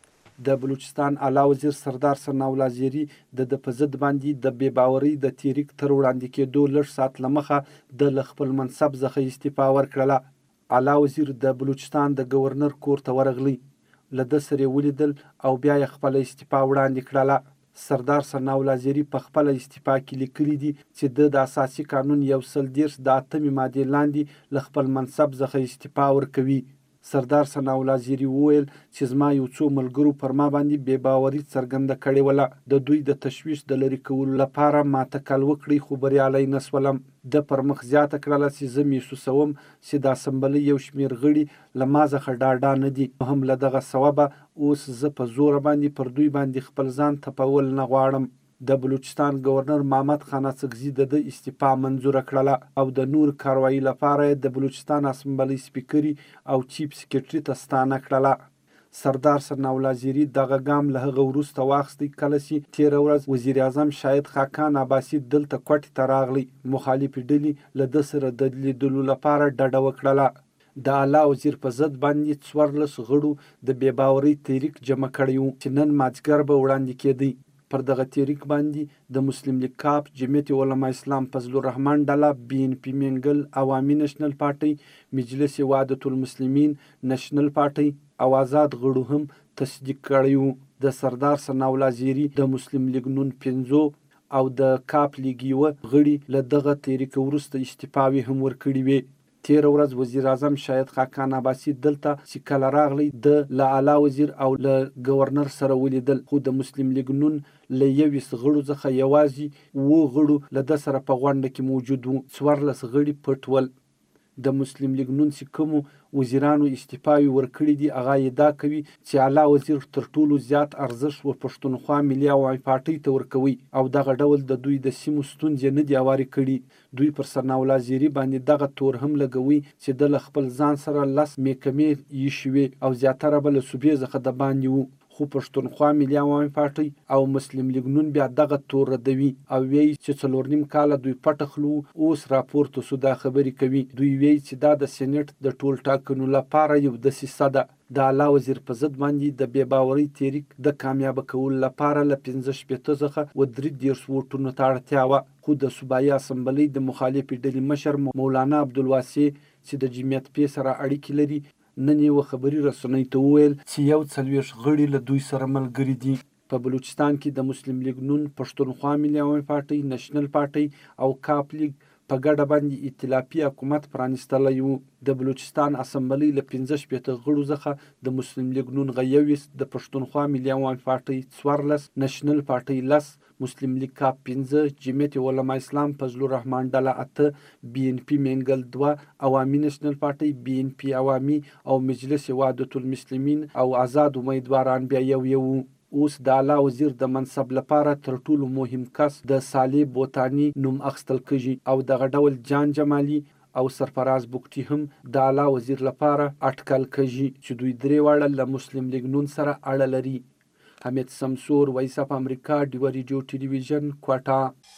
د بلوچستان اعلی وزیر سردار ثناء الله زهري د د په ضد باندې د بې باورۍ د تحریک تر وړاندې کېدو لږ ساعت له مخه د خپل منصب څخه استعفا ورکړله. اعلی وزیر د بلوچستان د ګورنر کور ته ورغلی، له ده سره یې ولیدل او بیا یې خپله استعفا وړاندې کړله. سردار ثناء الله زهري په خپله استعفا کې لیکلي دي چې ده د اساسي قانون یو سل دېرش د اتمې مادې لاندې له خپل منصب څخه استعفا ورکوي. سردار ثناء الله زهري وویل چې زما یو څو ملګرو پر ما باندې بې باوري څرګنده کړې وله. د دوی د تشویش د لرې کولو لپاره ما تکل وکړئ خو بریالی نه شولم. ده پر مخ زیاته کړله چې زه محسوسوم چې د اسمبلۍ یو شمېر غړي له ما څخه ډاډه نه دي. هم له دغه سببه اوس زه په زوره باندې پر دوی باندې خپل ځان تپول نه غواړم. د بلوچستان ګورنر محمد خان اطکزي د ده استعفا منظوره کړله او د نور کاروایي لپاره یې د بلوچستان اسمبلۍ سپیکري او چیف سکرټري ته ستانه کړله. سردار ثناء الله زهري دغه ګام له هغه وروسته واخیستی کله چې تېره ورځ وزیر اعظم شاهد خاقان عباسي دلته کوټې ته راغلی. مخالفې ډلې له ده سره د لیدلو لپاره ډډه وکړله. د اعلی وزیر په ضد باندې څوارلس غړو د بې باورۍ تحریک جمع کړی و چې نن مازدیګر به وړاندې کېدی. پر دغه تحریک باندې د مسلم لیگ کاپ، جمعیت علما اسلام فضل الرحمن ډله، بی ان پی منګل، عوامي نشنل پارټۍ، مجلس وحدت المسلمین، نشنل پارټۍ او آزاد غړو هم تصدیق کړی و. د سردار ثناء الله زهري د مسلم لیگ نون پنځو او د کاپ لیگ یوه غړي له دغه تحریک وروسته استعفاوې هم ورکړې وې. تېره ورځ وزیر اعظم شاهد خاقان عباسي دلته چې کله راغلی د له اعلی وزیر او له ګورنر سره ولیدل، خو د مسلم لیگ نون له یویست غړو څخه یوازې اووه غړو له ده سره په غونډه کې موجود وو. څوارلس غړي پټ ول. د مسلم لیگ نون چې کومو وزیرانو استعفاوې ورکړي دي هغه ادعا کوي چې اعلی وزیر تر ټولو زیات ارزښت و پښتونخوا ملي عوامي پارټۍ ته ورکوي او دغه ډول د دوی د سیمو ستونزې نه دي هوارې کړي. دوی پر ثناء الله زهري باندې دغه تور هم لګوي چې د له خپل ځان سره لس محکمې ایښې وې او زیاتره به له صوبې څخه د باندې وو. خو پښتونخوا ملي عوامي پارټۍ او مسلم لیگ نون بیا دغه تور ردوي او وایي چې څلور نیم کاله دوی پټه خلو اوس راپورته سو دا خبرې کوي. دوی وایي چې دا د سینټ د ټول ټاکنو لپاره یو دسیسه ده. د اعلی وزیر په ضد باندې د بې باورۍ تحریک د کامیابه کولو لپاره له پنځه شپېته څخه و درې دېرش ووټونو ته اړتیا وه، خو د صوبایي اسمبلۍ د مخالفې ډلې مشر مولانا عبدالواسع چې د جمعیت پې سره اړیکې لري نن یوه خبري رسنۍ ته وویل چې یو څلوېښت غړي له دوی سره ملګري دي. په بلوچستان کې د مسلم لیگ نون، پښتونخوا ملي عوامي پارټۍ، نشنل پارټۍ او کاپ لیگ په ګډه باندې ائتلافي حکومت پرانیستلی و. د بلوچستان اسمبلۍ له پنځه شپېته غړو څخه د مسلم لیگ نون یویست، د پښتونخوا ملي عوامي پارټۍ څوارلس، نشنل پارټۍ لس، مسلم لیگ کاپ پنځه، جمعیت علما اسلام فضل الرحمن ډله اته، بی ان پی منګل دوه، عوامي نشنل پارټۍ، بی ان پی عوامي او مجلس وحدت المسلمین او آزاد امیدواران بیا یو یو. اوس د اعلی وزیر د منصب لپاره تر ټولو مهم کس د صالح بوتاني نوم اخیستل کېږي او دغه ډول جان جمالي او سرفراز بوکټي هم د اعلی وزیر لپاره اټکل کېږي چې دوی درې واړه له مسلم لیگ نون سره اړه لري. حمید سمسور، وایس اف امریکا، ډیوه ریډیو ټلویزیون، کوټه.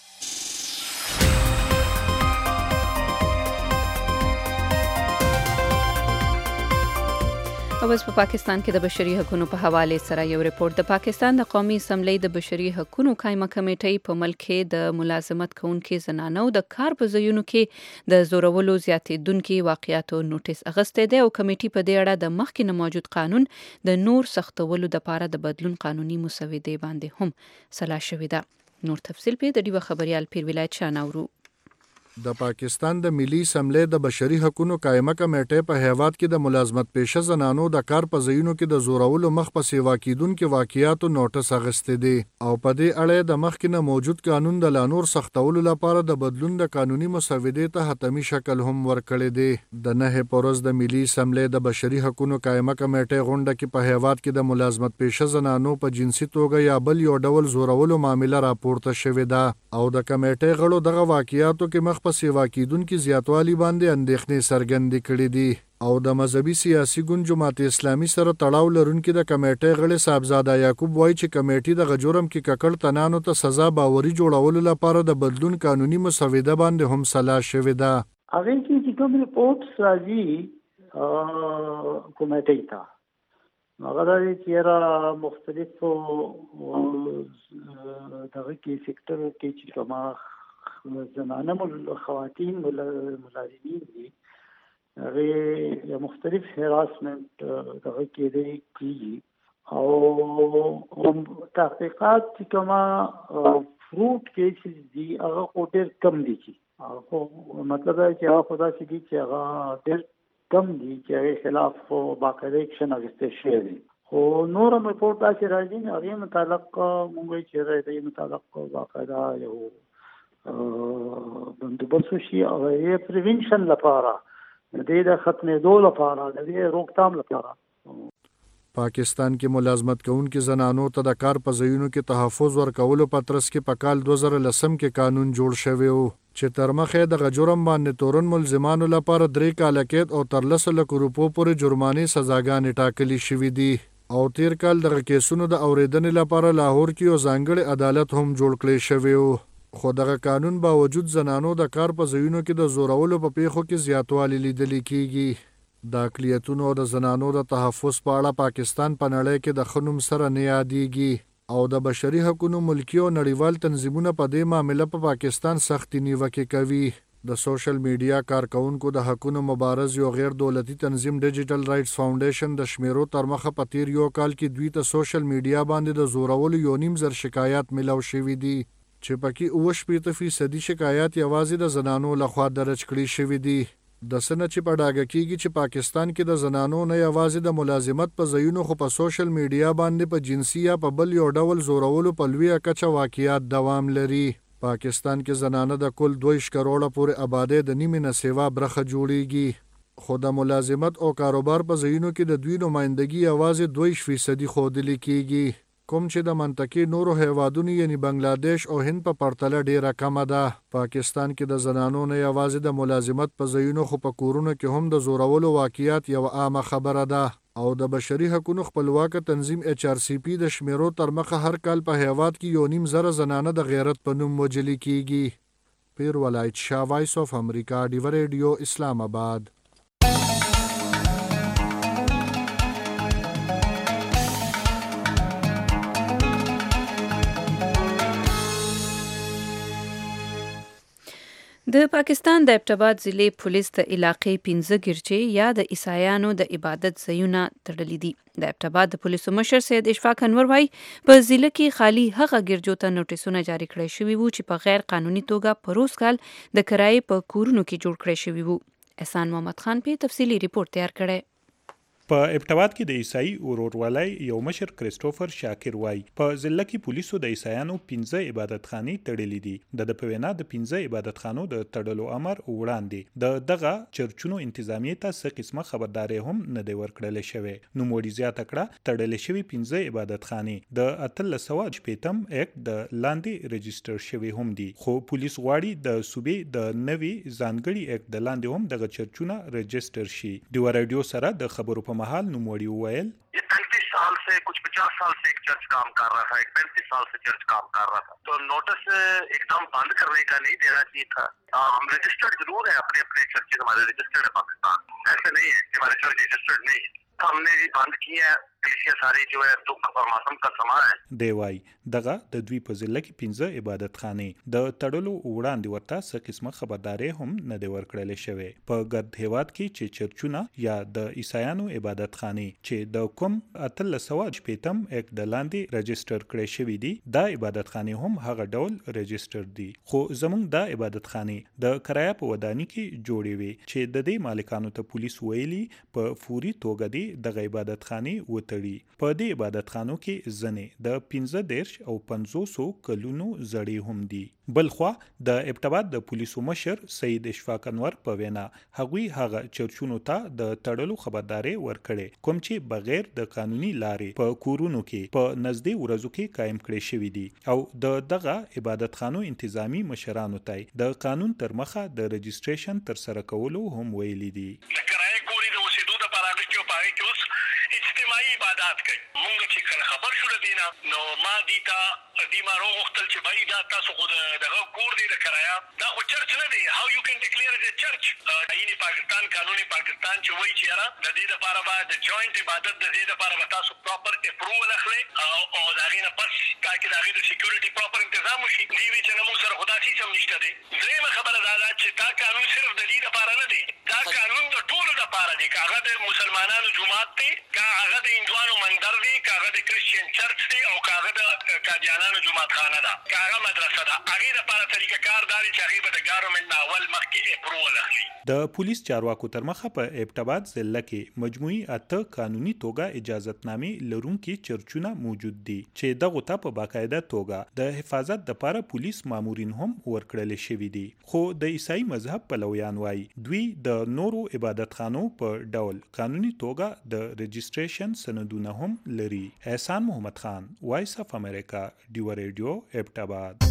اوس په پاکستان کې د بشري حقوقو په حواله سره یو ریپورت. د پاکستان د قومي اسمبلی د بشري حقوقو قائمه کمیټې په ملک کې د ملازمت کوونکو زنانو د کار په ځایونو کې د زورولو زیاتېدونکو واقعیاتو نوټیس اخیستی دی او کمیټې په دې اړه د مخکې نه موجود قانون د نور سختولو لپاره د بدلون قانوني مسودې باندې هم سلا شوې ده. نور تفصیل په د ډیوه خبريال پیر ولایت شاناورو. د پاکستان د ملي اسمبلی د بشري حقوقو قائمه کمیټې په هیواد کې د ملازمت پیشه زنانو د کار په ځایونو کې د زورولو مخ په سیوا کیدونکو واقعیاتو نوټس اخیستی دی او په دې اړه د مخکې نه موجود قانون د لانور سختولو لپاره د بدلون د قانوني مسودې ته حتمی شکل هم ورکړی دی. د نه پورز د ملي اسمبلی د بشري حقوقو قائمه کمیټې غونډه کې په هیواد کې د ملازمت پیشه زنانو په جنسي توګه یا بل یو ډول زورولو معامله راپورته شوې ده او د کمیټې غړو دغه واقعیاتو کې مخ په سیوا کیدونکو زیاتوالی باندې اندېښنې څرګندې کړې دي او د مذهبي سیاسي ګوند جماعت اسلامي سره تړاو لرونکي د کمیټې غړي صاحبزاده یعقوب وایي چې کمیټې د جرم کې ککړ تنانو ته سزا باوري جوړولو لپاره د بدلون قانوني مسوده باندې هم صلاح شوې ده. هغه کې چې کوم ریپورټس راځي کمیټې ته هغه د چیرې مختلفو دغه کې سېکټر کې چې کومه زنانه خواتین ملازمین دي هغه مختلف هراسمنت دغه کې دی کیږي او تحقیقات چې کومه فروټ کیسز دي هغه خو ډېر کم دي چې مطلب دا چې هغه خدا چې دي چې هغه ډېر کم دي چې هغه خلاف باقاعده اکشن اخیستل شوی دی خو نور هم ریپورټ داسې راځي هغې متعلق موږ چې دې متعلق باقاعده یو بندوبست وشي او یې پریونشن لپاره د دې د ختمېدو لپاره د دې روکتام لپاره. پاکستان کې ملازمت کوونکو زنانو ته د کار په ځایونو کې تحفظ ورکولو په ترڅ کې په کال دوه زره لسم کې قانون جوړ شوی و چې تر مخه د جرم باندې تورن ملزمانو لپاره درې کاله قید او تر لسو لکو روپو پورې جرمانې سزاګانې ټاکلي شوې دي او تیر کال دغه کیسونو د اوریدنې لپاره لاهور کې یو ځانګړی عدالت هم جوړ کړی شوی و خو دغه قانون باوجود زنانو د کار په ځایونو کې د زورولو په پیښو کې زیاتوالی لیدل کیږي. د اقلیتونو او د زنانو د تحفظ په اړه پاکستان په نړۍ کې د خنوم سره نه یادېږي او د بشري حقوقو ملکی او نړیوال تنظیمونه په دې معاملې په پاکستان سختي نیوکه کوي. د سوشل میډیا کارکونکو د حقوقو مبارز یو غیر دولتي تنظیم ډیجیټل رائټس فاونډیشن د شمیرو تر مخه په تیر یو کال کې دوی ته سوشل میډیا باندې د زورولو یو نیم زر شکایات ملو شوي دي چې پکې اوه شپېته فیصدي شکایات یوازې د زنانو لخوا درج کړي شوي دي. د سنه چې په ډاګه کیږي چې پاکستان کې د زنانو نه یوازې د ملازمت په ځایونو خو په سوشل میډیا باندې په جنسي یا په بل یو ډول زورولو په لویه کچه واقعیات دوام لري. پاکستان کې زنانه د کل دوه کروڑه پورې آبادی د نیمې نه سیوا برخه جوړیږي خو د ملازمت او کاروبار په ځایونو کې د دوی نمائندګي یوازې دوه فیصدي ښودل کیږي کوم چې د منطقې نورو هیوادونو یعنی بنگلاديش او هند په پرتله ډیره کمه ده. پاکستان کې د زنانو نه یوازې د ملازمت په ځایونو خو په کورونو کې هم د زورولو واقعیات یو عامه خبره ده او د بشري حقوقو خپلواک تنظیم ایچ آر سی پی د شمیرو تر مخه هر کال په هیواد کې یو نیم زره زنانه د غیرت په نوم وژل کیږي. پیر ولایت شاه وایس اف امریکا ډیو ریډیو اسلام آباد. د پاکستان د ابټاباد ضلع پولیس د علاقې پنځه ګرچې یا د عیسایانو د عبادت ځایونه تړلي دي. د ابټاباد د پولیسو مشر سید اشفاق انور وایي په ضلع کې خالي هغه ګرجو ته نوټیسونه جاری کړی شوي وو چې په غیر قانوني توګه په روز کال د کرایې په کورونو کې جوړ کړی شوي وو. احسان محمد خان په تفصیلی ریپورت تیار کړی. په ابټاباد کې د عیسائی ورورولۍ یو مشر کریسټوفر شاکر وای په ضلع کې پولیسو د عیسایانو پنځه عبادتخانې تړلې دي. د د پوینا د پنځه عبادتخانو د تړلو امر وړاندې د دغه چرچونو انتظامیه ته څه قسمه خبرداري هم نه دی ورکړل شوی. نو موړي زیاته کړه تړلې شوی پنځه عبادتخانې د اتلس سوه شپږم اکټ د لاندې رجستر شوی هم دي خو پولیس غواړي د صوبې د نوي ځانګړي اکټ د لاندې هم دغه چرچونه رجستر شي. ډیو رادیو سره د خبرو محل نوموړي وویل ये पैंतीस साल से कुछ पचास साल से एक चर्च काम कर रहा था, एक पैंतीस साल से चर्च काम कर रहा था, तो नोटिस एकदम बंद करने का नहीं देना चाहिए था. हम रजिस्टर्ड जरूर है, अपने अपने चर्चेज हमारे रजिस्टर्ड है पाकिस्तान, ऐसे नहीं है कि हमारे चर्च रजिस्टर्ड नहीं है. हमने ये बंद किया है پیسې ساري جو ہے تو فرماسم کا سما ہے دی وای دغه د دوی په ځله کې پنځه عبادت خانې د تړلو وړاندې ورته څه قسمه خبرداري هم نه دی ورکړل شوی په ګرد هیواد کې چې چرچونه یا د عیسایانو عبادت خانې چې د کوم اتل سواج پیتم یک د لاندې رجستر کړی شوی دی دا عبادت خانې هم هغه ډول رجستر دي خو زمونږ دا عبادت خانې د کرایه په ودانی کې جوړې وي چې د دې مالکانو ته پولیس ویلي په فوري توګه دی د عبادت خانې وتړي په دې عبادت خانو کې ځنې د پنځه دیرش او پنځوس کلونو زړې هم دي بلخوا د ابتباد د پولیسو مشر سید اشفاق انور په وینا هغوی هغه چرچونو ته د تړلو خبرداري ورکړي کوم چې بغیر د قانوني لارې په کورونو کې په نږدې ورځو کې قائم کړي شوی دي او د دغه عبادت خانو انتظامی مشرانو ته د قانون تر مخه د رجستریشن تر سره کولو هم ویلي دي عبادت کوي مونږ چې کله خبر شو دینا نو ما دیتا دی ما روغ وختل چې بای دا تاسو خو دغه کور دی د کرایا دا خو چرچ نه دی هاو یو کین ډیکلیئر از ا چرچ دیني پاکستان قانوني پاکستان چې وایي چې را د دې لپاره به د جوائنٹ عبادت د دې لپاره به تاسو پراپر اپروول اخلي او دا غینه پس تاکي دا غي د سکیورټي پراپر تنظیم وشي دی وی چې موږ سره خدا سي سم نشته دی درېمه خبره دا ده چې دا قانون صرف د دې لپاره نه دی دا قانون د ټولو لپاره دی کاغه د مسلمانانو جماعت دی کاغه د هندوانو مندر دی کاغه د کریسچین چرچ دی او کاغه د قادیانانو جماعت خانه ده کاغه مدرسه ده هغه لپاره طریقه کار داري چې هغه د ګورنمنت اول مخکې اپروول اخلي د پولیس چارواکو تر مخه په ابتباد ضلع کې مجموعي اته قانوني توګه اجازتنامې لرونکي چرچونه موجود دي چې دغه ته په باقاعده توګه د حفاظت لپاره پولیس مامورین هم ورکړل شوی دي خو د عیسائی مذهب پلویان وایي دوی د نورو عبادت خانو په ډول قانوني توګه د رجستریشن سندونه هم لري احسان محمد خان وایس اف امریکا ډیو ریډیو ابتباد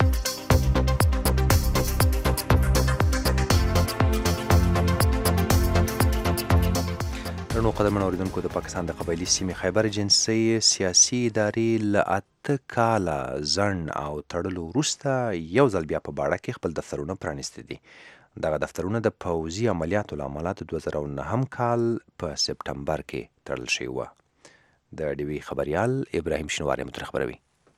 درنو قدرمنو اوریدونکو د پاکستان د قبایلي سیمې خیبر جنسي سیاسي ادارې له اته کاله ځنډ او تړلو وروسته یو ځل بیا په باړه کې خپل دفترونه پرانیستي دي دغه دفترونه د پوځي عملیاتو له امله د دوه زره نهم کال په سپټمبر کې تړل شوي وه د ډیوي خبریال ابراهیم شینواری متر خبروي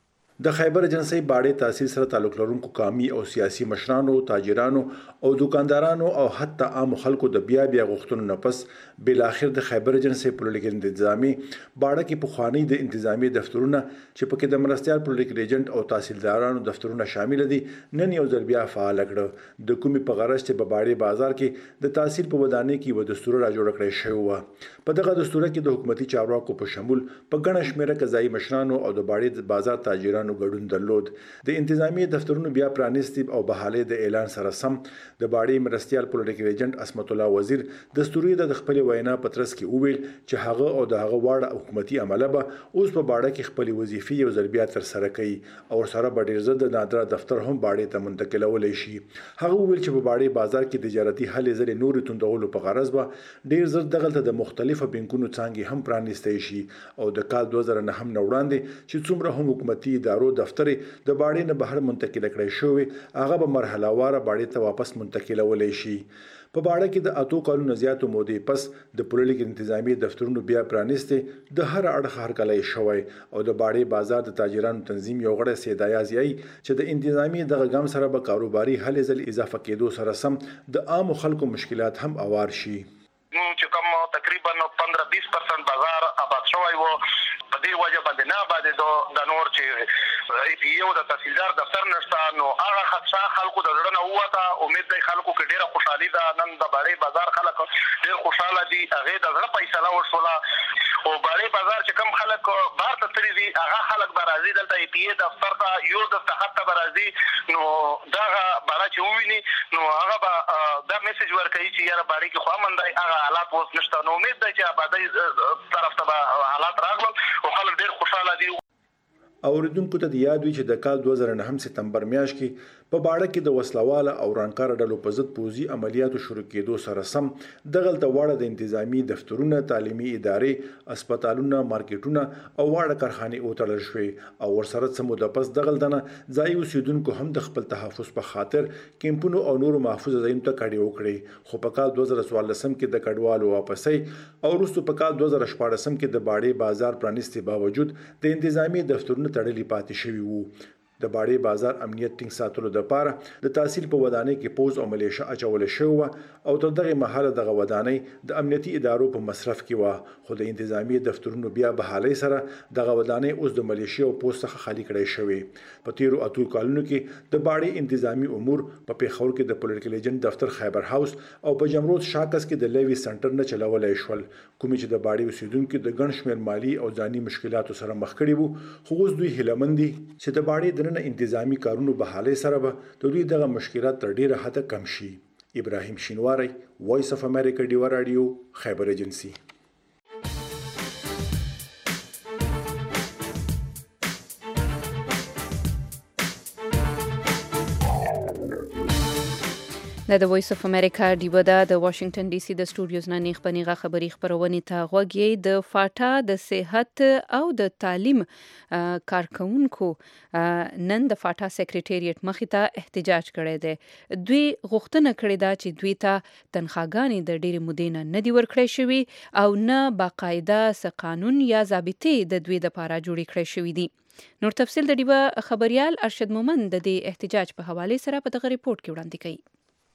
د خیبر جنسي باړې تاسیس سره تعلق لرونکو قومي او سیاسي مشرانو تاجرانو او دکاندارانو او حتی عام خلکو د بیا بیا غوښتنو نه پس بل اخر د خیبر جنسي پولیټیکل انتظامی باړه کې په خواني د انتظامی دفترونه چې پکې د مرستيال پولیټیکل ایجنټ او تحصیلدارانو دفترونه شامل دي نن یو ځل بیا فعال کړه د کومي په غرض چې په باړې بازار کې د تحصیل په ودانۍ کې و دستور را جوړ کړی شوی و په دغه دستور کې د حکومتي چارواکو په شمول په ګڼه شمیره قضایي مشرانو او د باړې بازار تاجرانو ګډون درلود د انتظامی دفترونو بیا پرانیستی او بحاله د اعلان سره سم د باړې مرستيال پولیټیکل ایجنټ اسمت الله وزیر دستوري د خپل وینا پترس کې وویل چې هغه او د هغه واړه حکومتي عمله به اوس په باړه کې خپل وظیفې یو ځل بیا تر سره کوي او سره به ډیر زده نادره دفتر هم باړې ته منتقلول شي هغه وویل چې په باړې بازار کې تجارتي هلې ځلې نور توندولو په غرض به ډیر زر دغه د مختلفو بانکونو څنګه هم پرانیستي شي او د کال دوه زره نهم نه وړاندې چې څومره هم حکومتي ادارو دفتر د باړې نه بهر منتقل کړی شوی هغه به مرحله واره باړې ته واپس منتقلول شي په باړه کې د اتو کلونو زیاتو مودې پس د پولیټیکل انتظامی دفترونو بیا پرانیسته د هر اړخ هرکلی شوی او د باړې بازار د تاجرانو تنظیم یو غړی سید ایازي چې د انتظامی دغه ګام سره به کاروباري هلې ځل اضافه کېدو سره سم د عام خلکو مشکلات هم اوار شي چې کوم تقریبا پندرہ بیس پرسنٹ بازار آباد شوی وو په دې وجه باندې نه باندې د نور چې ای پی او د تحصیلدار دفتر نشته نو هغه خدشا خلکو د زړه نه وته امید دی خلکو کې ډیره خوشحالي ده نن د باړې بازار خلک ډیر خوشاله دي هغه د زړه فیصله وشوله او باړې بازار چې کم خلک بار ته تللی دي هغه خلک به راځي دلته ای پی ای دفتر ته یو د تحت به راځي نو دغه باړه چې وویني نو هغه به دا میسج ورکوي چې یاره باړې کې خو امن دی هغه حالات اوس نشته نو امید دی چې آبادۍ طرف ته به حالات راغلل او خلک ډیر خوشاله دي اوریدونکو ته یاد وي چې د کال دوه زره نهم سپتمبر میاشت کې په باړه کې د وسلواله او رانکار ډلو په ضد پوځي عملیاتو شروع کېدو سره سم دغلته واړه د انتظامی دفترونه، تعلیمي ادارې، هسپتالونه، مارکیټونه او واړه کارخانې وتړل شوې او ورسره څه موده پس دغلته نه ځایي اوسیدونکو هم د خپل تحفظ په خاطر کیمپونو او نورو محفوظ ځایونو ته کډې وکړې. خو په کال دوه زره څوارلسم کې د کډوالو واپسۍ او وروسته په کال دوه زره شپاړسم کې د باړې بازار پرانیستې باوجود د انتظامی دفترونه تړلي پاتې شوي وو. د باړې بازار امنیت ټینګ ساتلو لپاره د تحصیل په ودانۍ کې پوز او ملیشه اچول شوی و او تر دغه مهاله دغه ودانۍ د امنیتي ادارو په مصرف کې و، خو د انتظامی دفترونو بیا بحالۍ سره دغه ودانۍ اوس د ملیشه او پوز څخه خالی کړی شوی. په تیرو اتو کالونو کې د باړې انتظامی امور په پیښور کې د پولیټیکل ایجنټ دفتر خیبر هاوس او په جمرود شاکس کې د لیوی سنټر نه چلولای شول، کومې چې د باړې اوسیدونکو د ګڼ شمېر مالی او ځاني مشکلاتو سره مخ کړي وو. خو اوس دوی هیله مند دي چې د باړې دننه انتظامی کارونو بحالۍ سره به د دوی دغه مشکلات تر ډیره حده کم شي. ابراهیم شینواری، وایس اف امریکا، ډیوا رادیو، خیبر ایجنسی. د وایس اف امریکا ډیوا د واشنگټن ډي سي د سټوډیوز نه نیغ پنیغه خبري خبرونې ته غوږی. د فاټا د صحت او د تعلیم کارکونکو نن د فاټا سیکریټریټ مخې ته احتجاج کړی دی. دوی غوښتنه کړې ده چې دوی ته تنخواګانې د ډېرې مودې نه نه دي ورکړی شوي او نه باقاعده څه قانون یا ضابطې د دوی دپاره جوړې کړی شوي دي. نور تفصیل د ډیوا خبریال ارشد مومند د دې احتجاج په حوالې سره په دغه ریپورت کې وړاندې کوي.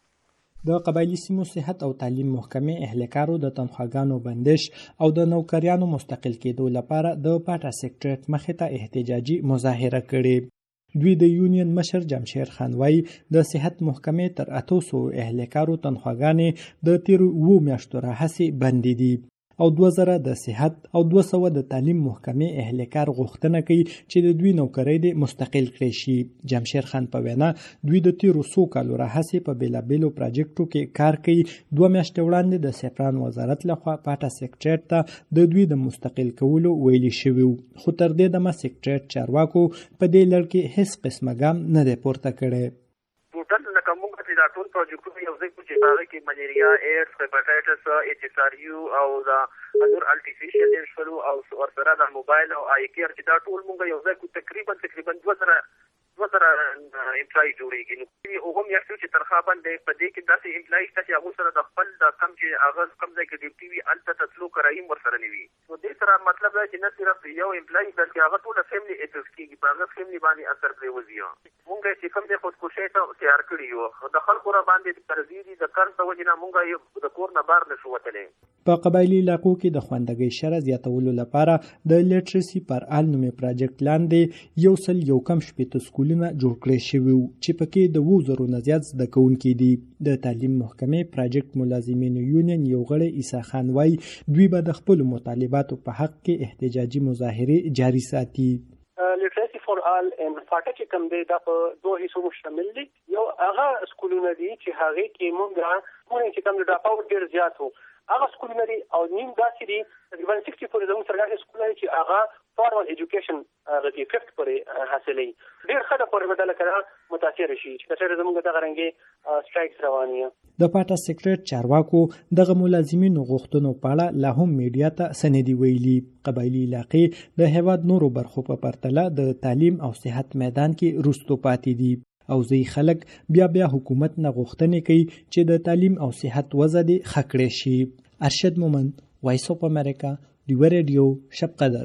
د قبایلی سیمو صحت او تعلیم محکمې اهلکارو د تنخواګانو بندش او د نوکریانو مستقل کېدو لپاره د پاټا سیکریټریټ مخې ته احتجاجي مظاهره کړې. دوی د یونین مشر جمشید خان وایي د صحت محکمې تر اتو سوو اهلکارو تنخواګانې د تیرو اوو میاشتو راهیسې بندې دي او دوه زره د صحت او دوه سوه د تعلیم محکمې اهلکار غوښتنه کوي چې د دوی نوکرۍ دې مستقل کړی شي. جمشید خان په وینا دوی د تیرو څو کالو راهیسې په بېلابېلو پراجیکټو کې کار کوي. دوه میاشتې وړاندې د سیفران وزارت لخوا پاټا سیکریټریټ ته د دوی د مستقل کولو ویلي شوي وو، خو تر دې دمه سیکریټریټ چارواکو په دې لړ کې هیڅ قسمه ګام نه دی پورته کړی. ټوټل لکه موږ چې دا ټول پروجیکټونه یو ځای کوو چې هغه کې ملیریا، ایډز، هیپاټایټس، ایچ ایس آر یو او دا نور الټیفیشل انشلو او ورسره د موبایل او آی کیر چې دا ټول موږ یو ځای کوو تقریبا تقریبا دوه زره دوه زره امپلای جوړېږي. نو هغه میاشتو چې تنخواه باندې په دې کې داسې امپلای شته چې هغه سره د خپل د کم چې هغه کم ځای کې ډیوټي وي هلته ته تلو کرایم ورسره نه وي. نو دې سره مطلب دا چې نه صرف یو امپلای بلکې هغه ټوله فیملي افیکټ کېږي، په هغه فیملي باندې اثر پرېوځي. مونږ چې کوم د خودکشۍ ته تیار کړي یو د خلکو را باندې قرضې دي، د قرض د وجې نه مونږ د کور نه بار نه شو وتلی. په قبایلي علاقو کې د خوندګۍ شره زیاتولو لپاره د لیټرسي پر آل نومې پراجیکټ لاندې یو سل یو کم شپېته سکولونه جوړ کړی شوي وو چې پکې د اوو زرو نه زیات زده کوونکي دي. د تعلیم محکمې پراجیکټ ملازمینو یونین یو غړی عیسی خان وایي دوی به د خپلو مطالباتو په حق کې احتجاجي مظاهرې جاري ساتي. لیټرسي فور آل ان فاټا چې کوم دی دا په دوه حصو مشتمل دي. یو هغه سکولونه دي چې هغې کې مونږ مونږ چې کوم د ډراپ اوټ ډېر زیات وو، هغه سکولونه دي او نیم داسې دي تقریبا سکسټي پورې زموږ سره داسې سکولونه دي چې هغه فارمل ایجوکیشن هغه کې ففت پورې حاصلوي. ډېر ښه ده پورې بدله کړه متاثره شي چې کچېرې زموږ دغه رنګې سټرایکس روان وي. د پاټا سیکریټریټ چارواکو دغه ملازمینو غوښتنو په اړه لا هم میډیا ته څه نه دي ویلي. قبایلي علاقې د هېواد نورو برخو په پرتله د تعلیم او صحت میدان کې وروستو پاتې دي او ځینې خلک بیا بیا حکومت نه غوښتنې کوي چې د تعلیم او صحت وضع دې ښه کړی شي. ارشد مومند، وایس اف امریکا، ډیوا ریډیو، شب قدر.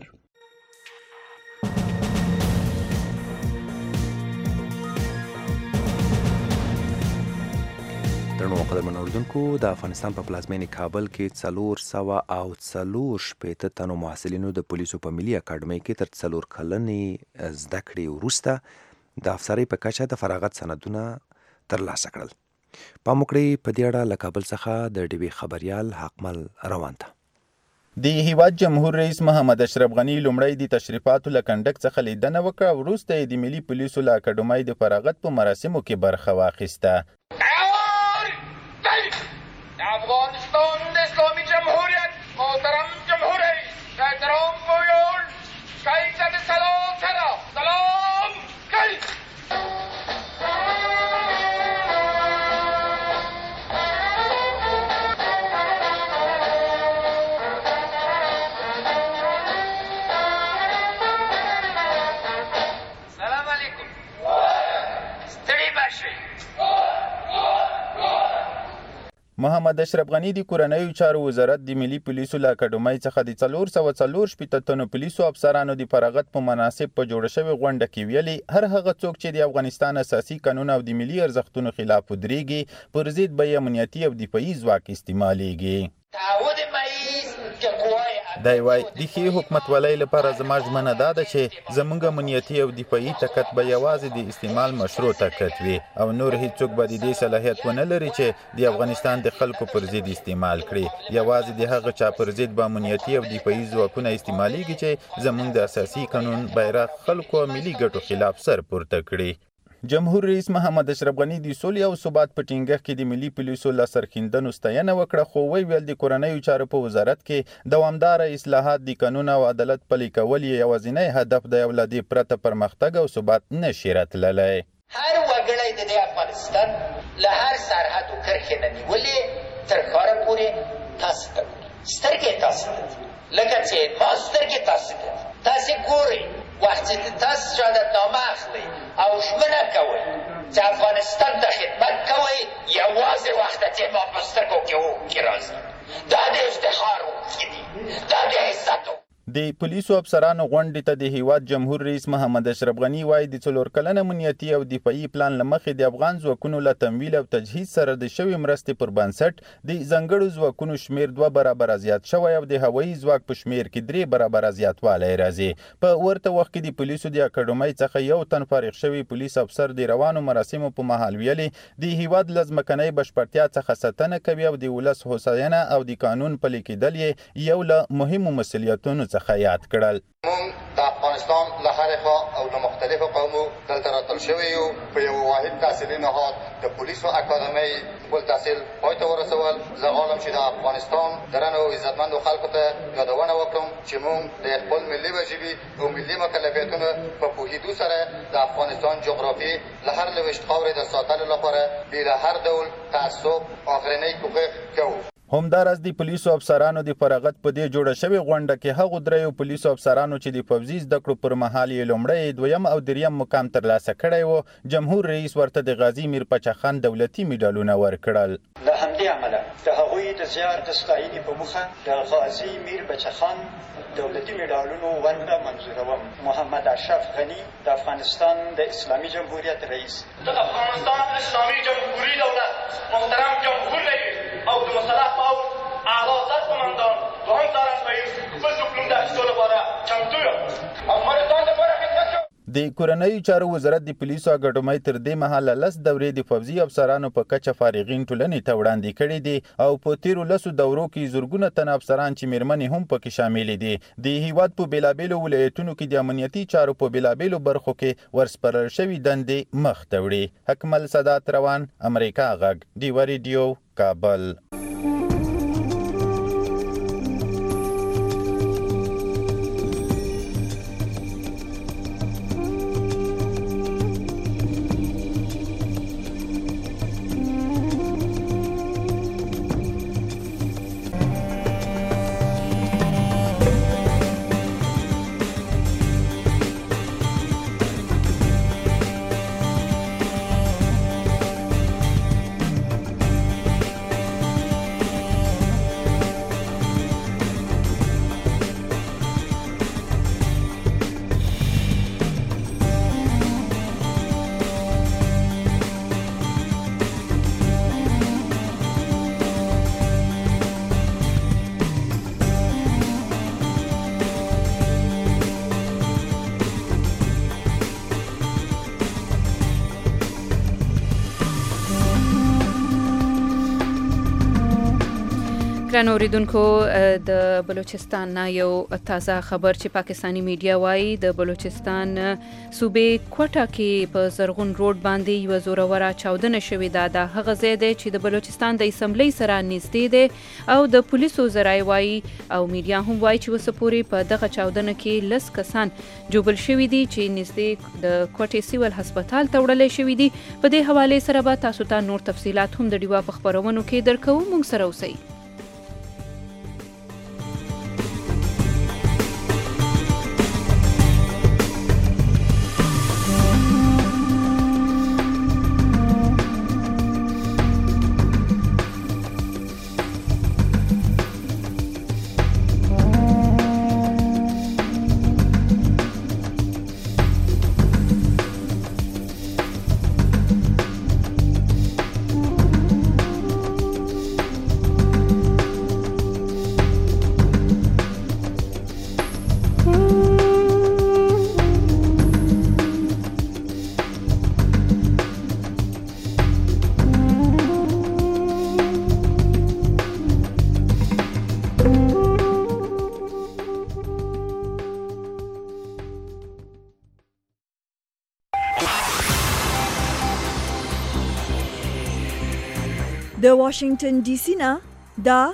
درنو قدرمن اوریدونکو، د افغانستان په پلازمینې کابل کې څلور سوه او څلور شپېته تنو محصلینو د پولیسو په ملي اکاډمۍ کې تر څلور کلنې زده کړې وروسته د افسرۍ په کچه د فراغت سندونه ترلاسه کړل. پام وکړئ په دې اړه له کابل څخه د ډیوي خبریال حقمل روان ته. د هیواد جمهور رئیس محمد اشرف غنی لومړی د تشریفاتو له کنډک څخه لیدنه وکړه، وروسته یې د ملي پولیسو له اکاډمۍ د فراغت په مراسمو کې برخه واخیسته. افغانستان اسلامی جمهوریت محترم جمهور رئیس احترام گویان کیسد سلام سلام سلام کیس محمد اشرف غنی د کورنیو چارو وزارت د ملي پولیسو له اکاډمۍ څخه د څلور سوه څلور شپېته تنو پولیسو افسرانو د فراغت په مناسب په جوړه شوې غونډه کې ویلي هر هغه څوک چې د افغانستان اساسي قانون او د ملي ارزښتونو خلاف ودرېږي پر ضد به یې امنیتي او دفاعي ځواک استعمالیږي. دی وایي د ښې حکومتولۍ لپاره زما ژمنه دا ده چې زموږ امنیتي او دفاعي طاقت به یوازې د استعمال مشروع طاقت وي او نور هیڅوک به د دې صلاحیت ونه لري چې د افغانستان د خلکو پر ضد استعمال کړي. یوازې د هغه چا پر ضد به امنیتي او دفاعي ځواکونه استعمالیږي چې زموږ د اساسي قانون بیرغ خلکو او ملي ګټو خلاف سر پورته کړي. جمهور رئیس محمد اشرف غنی د سولې او ثبات په ټینګښت کې د ملي پولیسو له سرښندنو ستاینه وکړه، خو ویل د کورنیو چارو په وزارت کې دوامداره اصلاحات د قانون او عدالت پلي کول یې یوازینی هدف دی او له دې پرته پرمختګ او ثبات نشي راتللی. هر وګړی د افغانستان له هر سرحد او کرښې نه نیولې تر ښاره پورې تاسو ته ګوري، سترګې تاسو ته لکه چې ما سترګې تاسو ته تاسو ګورئ. وخت چې تاسو شهادتنامه اخلئ او ژمنه کوئ چې افغانستان ته خدمت کوئ، یوازې وخت چې ما په سترګو کې اوښکې راځي، دا د افتخار اوښکې دي، دا د عزت. د پولیسو افسرانو غونډې ته د هیواد جمهور رئیس محمد اشرف غنی وایي د څلور کلن امنیتي او دفاعي پلان له مخې د افغان ځواکونو له تمویل او تجهیز سره د شوې مرستې پر بنسټ د ځانګړو ځواکونو شمیر دوه برابره زیات شوی او د هوایي ځواک په شمیر کې درې برابره زیاتوالی راځي. په ورته وخت کې د پولیسو د اکاډمۍ څخه یو تن فارغ شوی پولیس افسر د روانو مراسمو په مهال ویلي د هیواد له ځمکنۍ بشپړتیا څخه ساتنه کوي او د ولس هوساینه او د قانون پلي کېدل یې یو له مهمو مسؤلیتونو څخه یاد کړل. مونږ د افغانستان له هرې خوا او له مختلفو قومو دلته راتل شوي یو په یو واحد تحصیلي نهاد د پولیسو اکاډمۍ خپل تحصیل پای ته ورسول. زه غواړم چې د افغانستان درنو عزتمندو خلکو ته یادونه وکړم چې مونږ د خپل ملي وجیبې او ملي مکلفیتونو په پوهېدو سره د افغانستان جغرافي له هر لویشت خاورې د ساتلو لپاره بې له هر ډول تعصب آخرنۍ کوښښ کوو. همداراز د پولیسو افسرانو د فراغت په دې جوړه شوې غونډه کې هغو دریو پولیسو افسرانو چې د پوځي زده کړو پر مهال یې لومړی، دویم او دریم مقام ترلاسه کړی و، جمهور رئیس ورته د غازي میر پاچا خان دولتي میډالونه ورکړل. له همدې امله د هغوی د زیار د ستاینې په موخه د غازي میر پاچا خان دولتي میډالونو ورکړه منظوروم. محمد اشرف غنی د افغانستان د اسلامي جمهوریت رئیس. د افغانستان اسلامي جمهوری دولت محترم جمهور رئیس او د مسلح پوځ اعلی زر قماندان دوهم طرف رئیس خپل حکومت د اخیستلو لپاره چمتو یم. افغانستان لپاره خدمت کوم. د کورنیو چارو وزارت د پولیسو اکاډمۍ تر دې مهاله لس دورې د پوځي افسرانو په کچه فارغین ټولنې ته وړاندې کړي دي او په تیرو لسو دورو کې زرګونه تن افسران چې میرمنې هم پکې شاملې دي د هیواد په بېلابېلو ولایتونو کې د امنیتي چارو په بېلابېلو برخو کې ورسپارل شوي دندې مخ ته وړي. اکمل سادات روان، امریکا غږ، ډیوه ریډیو، کابل. ګران اوریدونکو، د بلوچستان نه یو تازه خبر چې پاکستانی میډیا وایي د بلوچستان صوبې کوټه کې په زرغون روډ باندې یو زوروره چاودنه شوې ده. دا هغه ځای دی چې د بلوچستان د اسمبلی سره نږدې دی او د پولیسو ذرایع وایي او میډیا هم وایي چې اوسه پورې په دغه چاودنه کې لس کسان جوبل شوي دي چې نږدې د کوټې سیول هسپتال ته وړلی شوي دي. په دې حوالې سره به تاسو ته نور تفصیلات هم د ډیوا په خپرونو کې درکوو. موږ سره اوسئ. د واشنگټن ډي سي نه دا